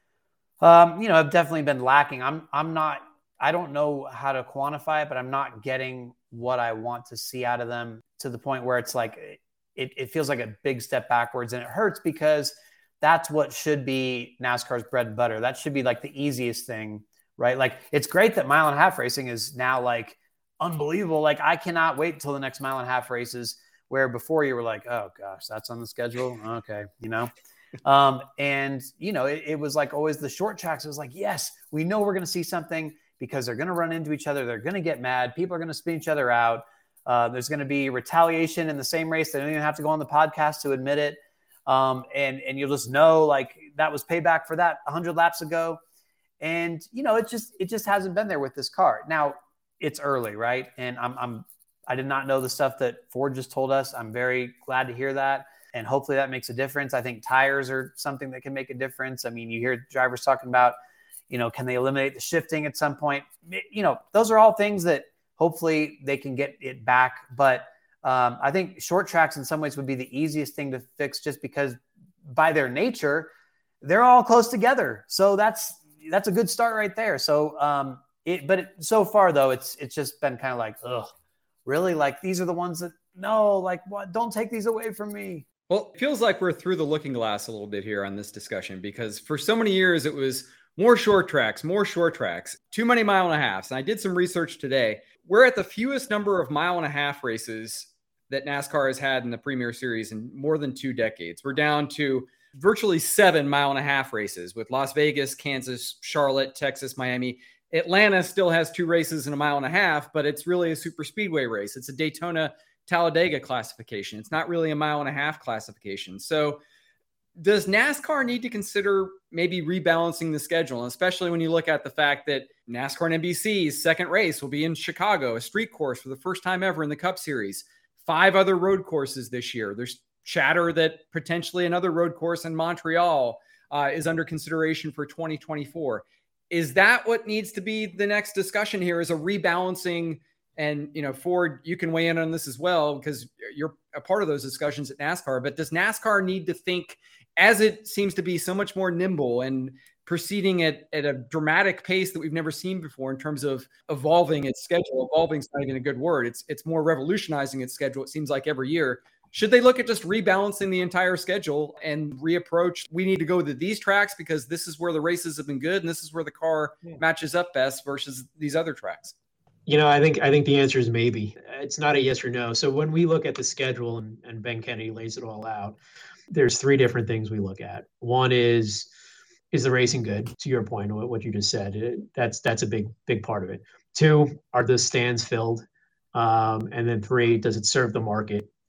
um, you know, have definitely been lacking. I'm, I'm not, I don't know how to quantify it, but I'm not getting what I want to see out of them to the point where it's like, it, it feels like a big step backwards and it hurts because that's what should be NASCAR's bread and butter. That should be like the easiest thing, right? Like it's great that mile and a half racing is now like unbelievable. Like I cannot wait until the next mile and a half races where before you were like, oh gosh, that's on the schedule. Okay. You know? um, and you know, it, it was like always the short tracks. It was like, yes, we know we're going to see something because they're going to run into each other. They're going to get mad. People are going to spin each other out. Uh, there's going to be retaliation in the same race. They don't even have to go on the podcast to admit it. Um, and, and you'll just know like that was payback for that one hundred laps ago. And, you know, it just, it just hasn't been there with this car. Now it's early, right? And I'm, I'm, I did not know the stuff that Ford just told us. I'm very glad to hear that. And hopefully that makes a difference. I think tires are something that can make a difference. I mean, you hear drivers talking about, you know, can they eliminate the shifting at some point? You know, those are all things that hopefully they can get it back. But um, I think short tracks in some ways would be the easiest thing to fix just because by their nature, they're all close together. So that's, that's a good start right there. So, um, it, but it, so far though, it's, it's just been kind of like, ugh, really? Like these are the ones that, no, like what? Don't take these away from me. Well, it feels like we're through the looking glass a little bit here on this discussion because for so many years it was more short tracks, more short tracks, too many mile and a halves. And I did some research today. We're at the fewest number of mile and a half races that NASCAR has had in the Premier Series in more than two decades. We're down to virtually seven mile and a half races with Las Vegas, Kansas, Charlotte, Texas, Miami. Atlanta still has two races in a mile and a half, but it's really a super speedway race. It's a Daytona Talladega classification. It's not really a mile and a half classification. So does NASCAR need to consider maybe rebalancing the schedule, and especially when you look at the fact that NASCAR and N B C's second race will be in Chicago, a street course for the first time ever in the Cup Series, five other road courses this year. There's chatter that potentially another road course in Montreal uh, is under consideration for twenty twenty-four. Is that what needs to be the next discussion here, is a rebalancing? And, you know, Ford, you can weigh in on this as well because you're a part of those discussions at NASCAR. But does NASCAR need to think, as it seems to be so much more nimble and proceeding at, at a dramatic pace that we've never seen before in terms of evolving its schedule? Evolving is not even a good word. It's it's more revolutionizing its schedule, it seems like, every year. Should they look at just rebalancing the entire schedule and reapproach, we need to go to these tracks because this is where the races have been good and this is where the car yeah. matches up best versus these other tracks? You know, I think I think the answer is maybe. It's not a yes or no. So when we look at the schedule, and, and Ben Kennedy lays it all out, there's three different things we look at. One is, is the racing good? To your point, what you just said, it, that's that's a big, big part of it. Two, are the stands filled? Um, and then three, does it serve the market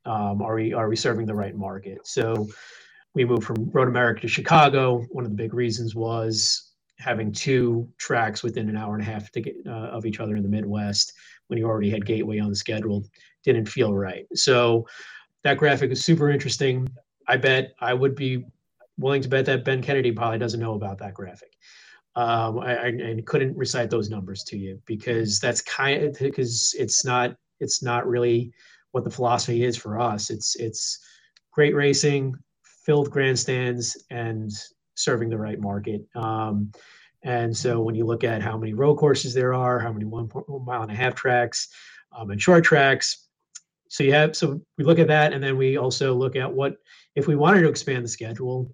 Um, are we are we serving the right market? So we moved from Road America to Chicago. One of the big reasons was having two tracks within an hour and a half to get, uh, of each other in the Midwest when you already had Gateway on the schedule didn't feel right. So that graphic is super interesting. I bet I would be willing to bet that Ben Kennedy probably doesn't know about that graphic. Um, I, I and couldn't recite those numbers to you because that's kind of because it's not it's not really what the philosophy is for us. It's it's great racing, filled grandstands, and serving the right market. Um, and so when you look at how many road courses there are, how many one mile and a half tracks, um, and short tracks, so you have so we look at that, and then we also look at what if we wanted to expand the schedule.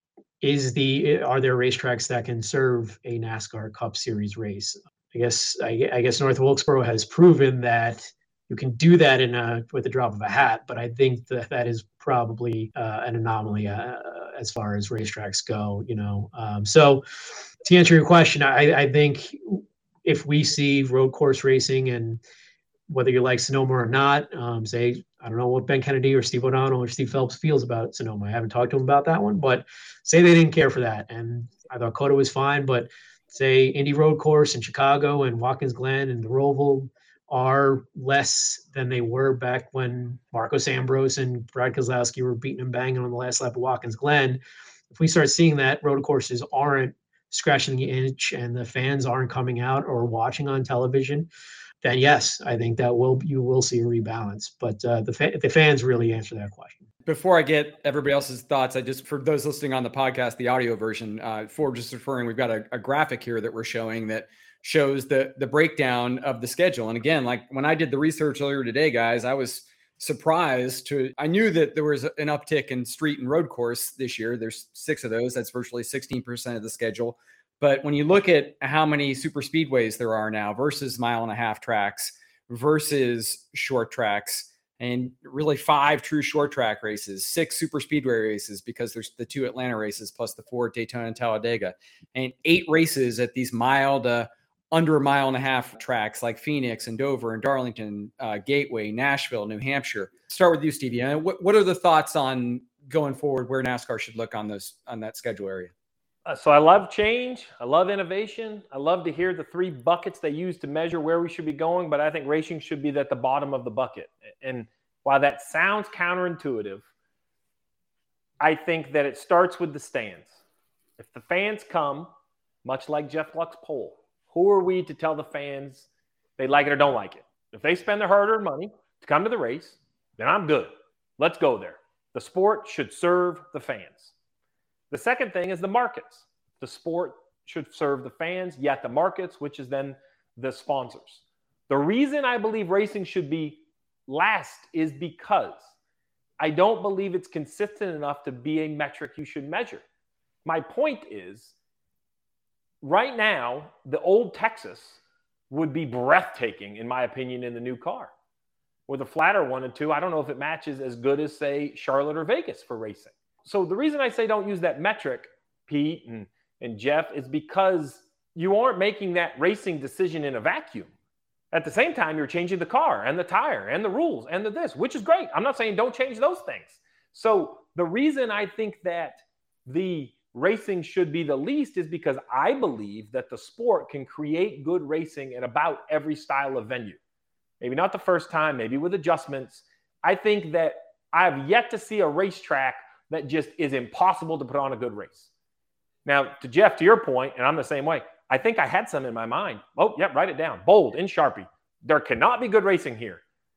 Is the are there racetracks that can serve a NASCAR Cup Series race? I guess I, I guess North Wilkesboro has proven that you can do that in a with the drop of a hat, but I think that that is probably uh, an anomaly uh, as far as racetracks go. You know, um, so to answer your question, I, I think if we see road course racing and whether you like Sonoma or not, um, say, I don't know what Ben Kennedy or Steve O'Donnell or Steve Phelps feels about Sonoma. I haven't talked to him about that one, but say they didn't care for that. And I thought Coda was fine, but say Indy Road Course in Chicago and Watkins Glen and the Roval are less than they were back when Marcos Ambrose and Brad Keselowski were beating and banging on the last lap of Watkins Glen. If we start seeing that road courses aren't scratching the itch and the fans aren't coming out or watching on television, then yes, I think that will you will see a rebalance. But uh, the fa- the fans really answer that question. Before I get everybody else's thoughts, I just, for those listening on the podcast, the audio version, uh, for just referring, we've got a, a graphic here that we're showing that shows the the breakdown of the schedule. And again, like when I did the research earlier today, guys, I was surprised to, I knew that there was an uptick in street and road course this year. There's six of those. That's virtually sixteen percent of the schedule. But when you look at how many super speedways there are now versus mile and a half tracks versus short tracks, and really five true short track races, six super speedway races because there's the two Atlanta races plus the four Daytona and Talladega, and eight races at these mile to under a mile and a half tracks like Phoenix and Dover and Darlington, uh, Gateway, Nashville, New Hampshire. Start with you, Stevie. Uh, what, what are the thoughts on going forward where NASCAR should look on those on that schedule area? Uh, so I love change. I love innovation. I love to hear the three buckets they use to measure where we should be going, but I think racing should be at the bottom of the bucket. And while that sounds counterintuitive, I think that it starts with the stands. If the fans come, much like Jeff Gluck's poll, who are we to tell the fans they like it or don't like it? If they spend their hard-earned money to come to the race, then I'm good. Let's go there. The sport should serve the fans. The second thing is the markets. The sport should serve the fans, yet the markets, which is then the sponsors. The reason I believe racing should be last is because I don't believe it's consistent enough to be a metric you should measure. My point is, right now, the old Texas would be breathtaking, in my opinion, in the new car. With a flatter one and two, I don't know if it matches as good as, say, Charlotte or Vegas for racing. So the reason I say don't use that metric, Pete and, and Jeff, is because you aren't making that racing decision in a vacuum. At the same time, you're changing the car and the tire and the rules and the this, which is great. I'm not saying don't change those things. So the reason I think that the racing should be the least is because I believe that the sport can create good racing at about every style of venue. Maybe not the first time, maybe with adjustments. I think that I've yet to see a racetrack that just is impossible to put on a good race. Now, to Jeff, to your point, and I'm the same way, I think I had some in my mind. Oh, yeah, write it down. Bold, in Sharpie. There cannot be good racing here.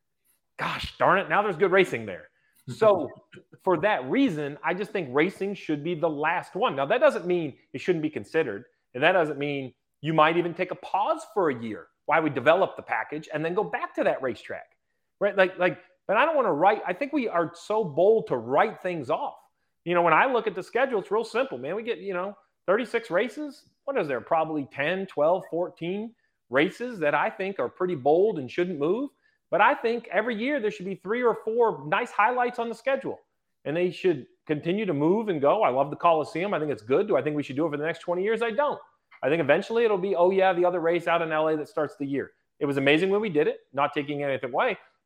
Gosh darn it, now there's good racing there. So for that reason, I just think racing should be the last one. Now, that doesn't mean it shouldn't be considered. And that doesn't mean you might even take a pause for a year while we develop the package and then go back to that racetrack. Right? Like, like, but I don't want to write. I think we are so bold to write things off. You know, when I look at the schedule, it's real simple, man. We get, you know, thirty-six races. What is there? Probably ten, twelve, fourteen races that I think are pretty bold and shouldn't move. But I think every year there should be three or four nice highlights on the schedule. And they should continue to move and go. I love the Coliseum. I think it's good. Do I think we should do it for the next twenty years? I don't. I think eventually it'll be, oh, yeah, the other race out in L A that starts the year. It was amazing when we did it, not taking anything away.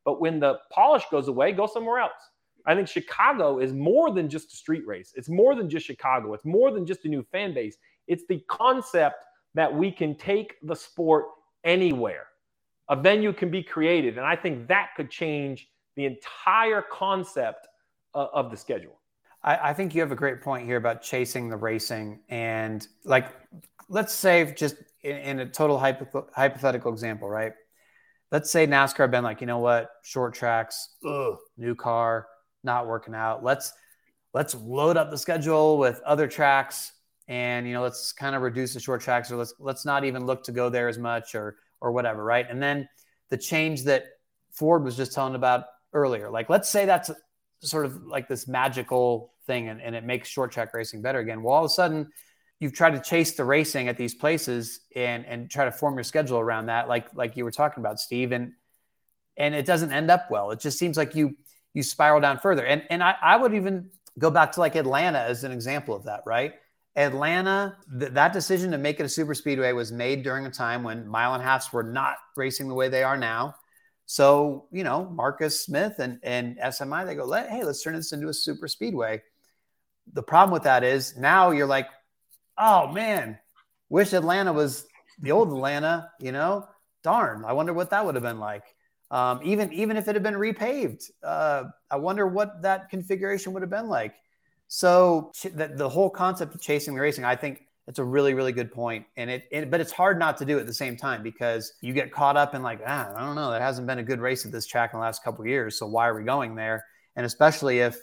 But when the polish goes away, go somewhere else. I think Chicago is more than just a street race. It's more than just Chicago. It's more than just a new fan base. It's the concept that we can take the sport anywhere. A venue can be created, and I think that could change the entire concept uh, of the schedule. I, I think you have a great point here about chasing the racing. And like, let's say just in, in a total hypo- hypothetical example, right? Let's say NASCAR had been like, you know what, short tracks, ugh, new car, not working out. Let's let's load up the schedule with other tracks, and you know, let's kind of reduce the short tracks, or let's let's not even look to go there as much, or or whatever, right? And then the change that Ford was just telling about earlier, like let's say that's sort of like this magical thing, and, and it makes short track racing better again. Well, all of a sudden you've tried to chase the racing at these places and and try to form your schedule around that, like like you were talking about, Steve, and and it doesn't end up well. It just seems like you you spiral down further. And and I, I would even go back to like Atlanta as an example of that, right? Atlanta, th- that decision to make it a super speedway was made during a time when mile and a halfs were not racing the way they are now. So, you know, Marcus Smith and, and S M I, they go, Let, hey, let's turn this into a super speedway. The problem with that is now you're like, oh man, wish Atlanta was the old Atlanta, you know, darn, I wonder what that would have been like. Um, even, even if it had been repaved, uh, I wonder what that configuration would have been like. So the, the whole concept of chasing the racing, I think it's a really, really good point. And it, it, but it's hard not to do at the same time, because you get caught up in like, ah, I don't know, there hasn't been a good race at this track in the last couple of years. So why are we going there? And especially if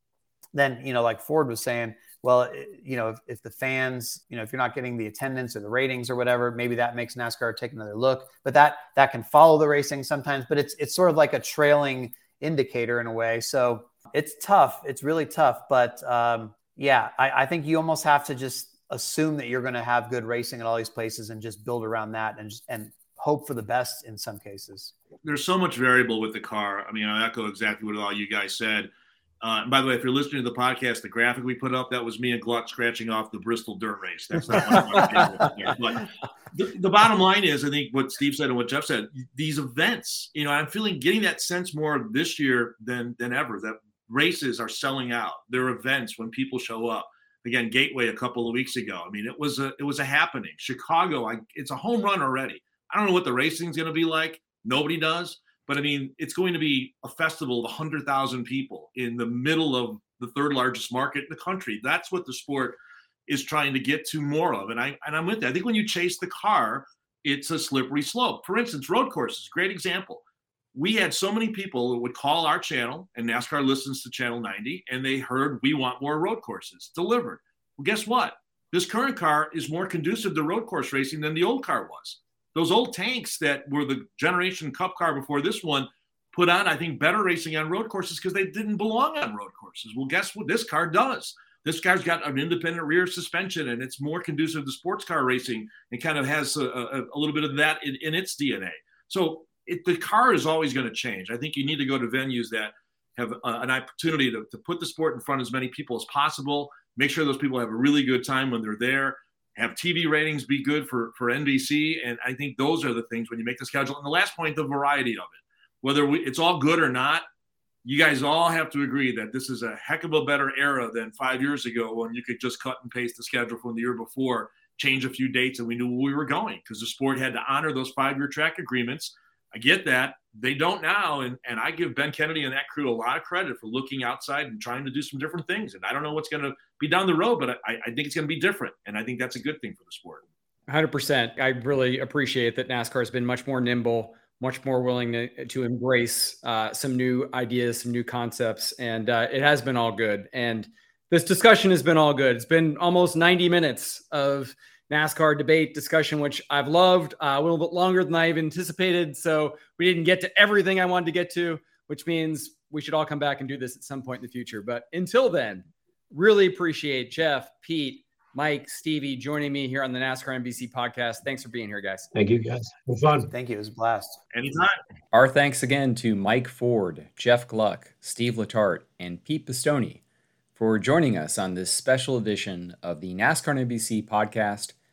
then, you know, like Ford was saying, well, you know, if, if the fans, you know, if you're not getting the attendance or the ratings or whatever, maybe that makes NASCAR take another look, but that, that can follow the racing sometimes, but it's, it's sort of like a trailing indicator in a way. So it's tough. It's really tough. But um, yeah, I, I think you almost have to just assume that you're going to have good racing at all these places and just build around that and just, and hope for the best in some cases. There's so much variable with the car. I mean, I echo exactly what all you guys said. Uh, and by the way, if you're listening to the podcast, the graphic we put up, that was me and Gluck scratching off the Bristol dirt race. That's not what I'm But the, the bottom line is, I think what Steve said and what Jeff said, these events, you know, I'm feeling getting that sense more this year than than ever, that races are selling out. They're events when people show up. Again, Gateway a couple of weeks ago. I mean, it was a it was a happening. Chicago, I, it's a home run already. I don't know what the racing's going to be like. Nobody does. But, I mean, it's going to be a festival of one hundred thousand people in the middle of the third largest market in the country. That's what the sport is trying to get to more of. And, I, and I'm with that. I think when you chase the car, it's a slippery slope. For instance, road courses, great example. We had so many people who would call our channel, and NASCAR listens to Channel ninety, and they heard we want more road courses delivered. Well, guess what? This current car is more conducive to road course racing than the old car was. Those old tanks that were the generation Cup car before this one put on, I think, better racing on road courses because they didn't belong on road courses. Well, guess what? This car does. This car's got an independent rear suspension, and it's more conducive to sports car racing and kind of has a, a, a little bit of that in, in its D N A. So it, the car is always going to change. I think you need to go to venues that have uh, an opportunity to, to put the sport in front of as many people as possible, make sure those people have a really good time when they're there, have T V ratings be good for, for N B C. And I think those are the things when you make the schedule. And the last point, the variety of it, whether we, it's all good or not, you guys all have to agree that this is a heck of a better era than five years ago when you could just cut and paste the schedule from the year before, change a few dates, and we knew where we were going because the sport had to honor those five-year track agreements. I get that. They don't now. And, and I give Ben Kennedy and that crew a lot of credit for looking outside and trying to do some different things. And I don't know what's going to be down the road, but I, I think it's going to be different. And I think that's a good thing for the sport. one hundred percent. I really appreciate that NASCAR has been much more nimble, much more willing to, to embrace uh, some new ideas, some new concepts. And uh, it has been all good. And this discussion has been all good. It's been almost ninety minutes of NASCAR debate discussion, which I've loved uh, a little bit longer than I even anticipated. So we didn't get to everything I wanted to get to, which means we should all come back and do this at some point in the future. But until then, really appreciate Jeff, Pete, Mike, Stevie joining me here on the NASCAR N B C podcast. Thanks for being here, guys. Thank you, guys. It was fun. Thank you. It was a blast. Anytime. Our thanks again to Mike Ford, Jeff Gluck, Steve Letarte, and Pete Pistone for joining us on this special edition of the NASCAR N B C podcast.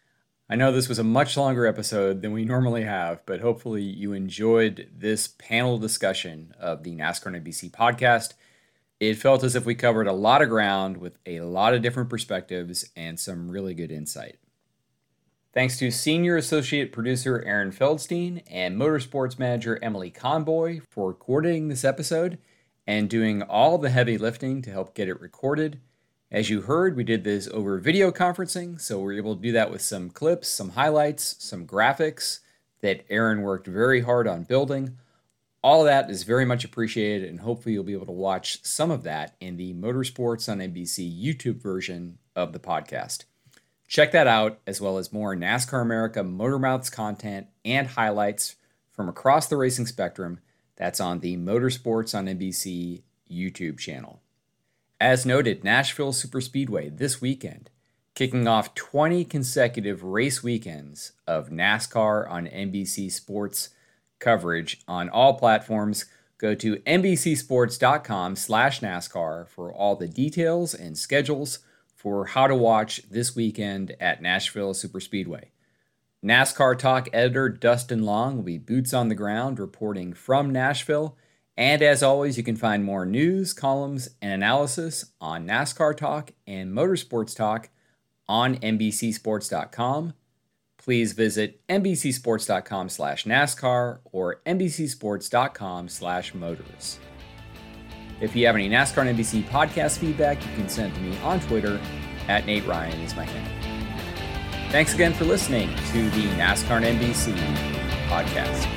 I know this was a much longer episode than we normally have, but hopefully you enjoyed this panel discussion of the NASCAR and N B C podcast. It felt as if we covered a lot of ground with a lot of different perspectives and some really good insight. Thanks to Senior Associate Producer Aaron Feldstein and Motorsports Manager Emily Conboy for coordinating this episode and doing all the heavy lifting to help get it recorded. As you heard, we did this over video conferencing, so we were able to do that with some clips, some highlights, some graphics that Aaron worked very hard on building. All of that is very much appreciated, and hopefully you'll be able to watch some of that in the Motorsports on N B C YouTube version of the podcast. Check that out, as well as more NASCAR America Motor Mouths content and highlights from across the racing spectrum. That's on the Motorsports on N B C YouTube channel. As noted, Nashville Superspeedway this weekend, kicking off twenty consecutive race weekends of NASCAR on N B C Sports coverage on all platforms. Go to nbcsports.com slash NASCAR for all the details and schedules for how to watch this weekend at Nashville Superspeedway. NASCAR Talk editor Dustin Long will be boots on the ground reporting from Nashville. And as always, you can find more news, columns, and analysis on NASCAR Talk and Motorsports Talk on N B C sports dot com. Please visit nbcsports.com slash NASCAR or nbcsports.com slash motors. If you have any NASCAR and N B C podcast feedback, you can send to me on Twitter at Nate Ryan is my handle. Thanks again for listening to the NASCAR and N B C podcast.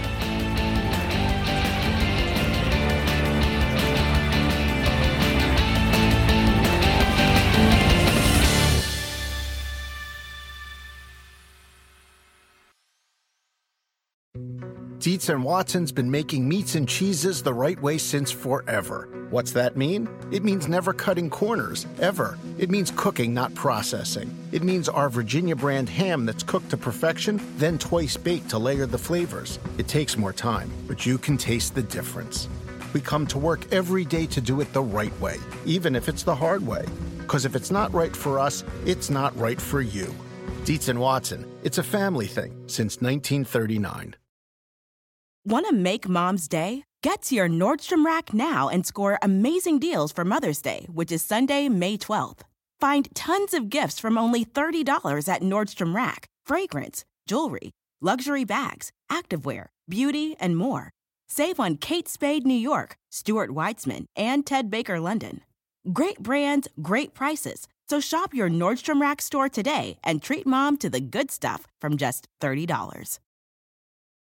Dietz and Watson's been making meats and cheeses the right way since forever. What's that mean? It means never cutting corners, ever. It means cooking, not processing. It means our Virginia brand ham that's cooked to perfection, then twice baked to layer the flavors. It takes more time, but you can taste the difference. We come to work every day to do it the right way, even if it's the hard way. Because if it's not right for us, it's not right for you. Dietz and Watson, it's a family thing since nineteen thirty-nine. Want to make Mom's day? Get to your Nordstrom Rack now and score amazing deals for Mother's Day, which is Sunday, May twelfth. Find tons of gifts from only thirty dollars at Nordstrom Rack. Fragrance, jewelry, luxury bags, activewear, beauty, and more. Save on Kate Spade New York, Stuart Weitzman, and Ted Baker London. Great brands, great prices. So shop your Nordstrom Rack store today and treat Mom to the good stuff from just thirty dollars.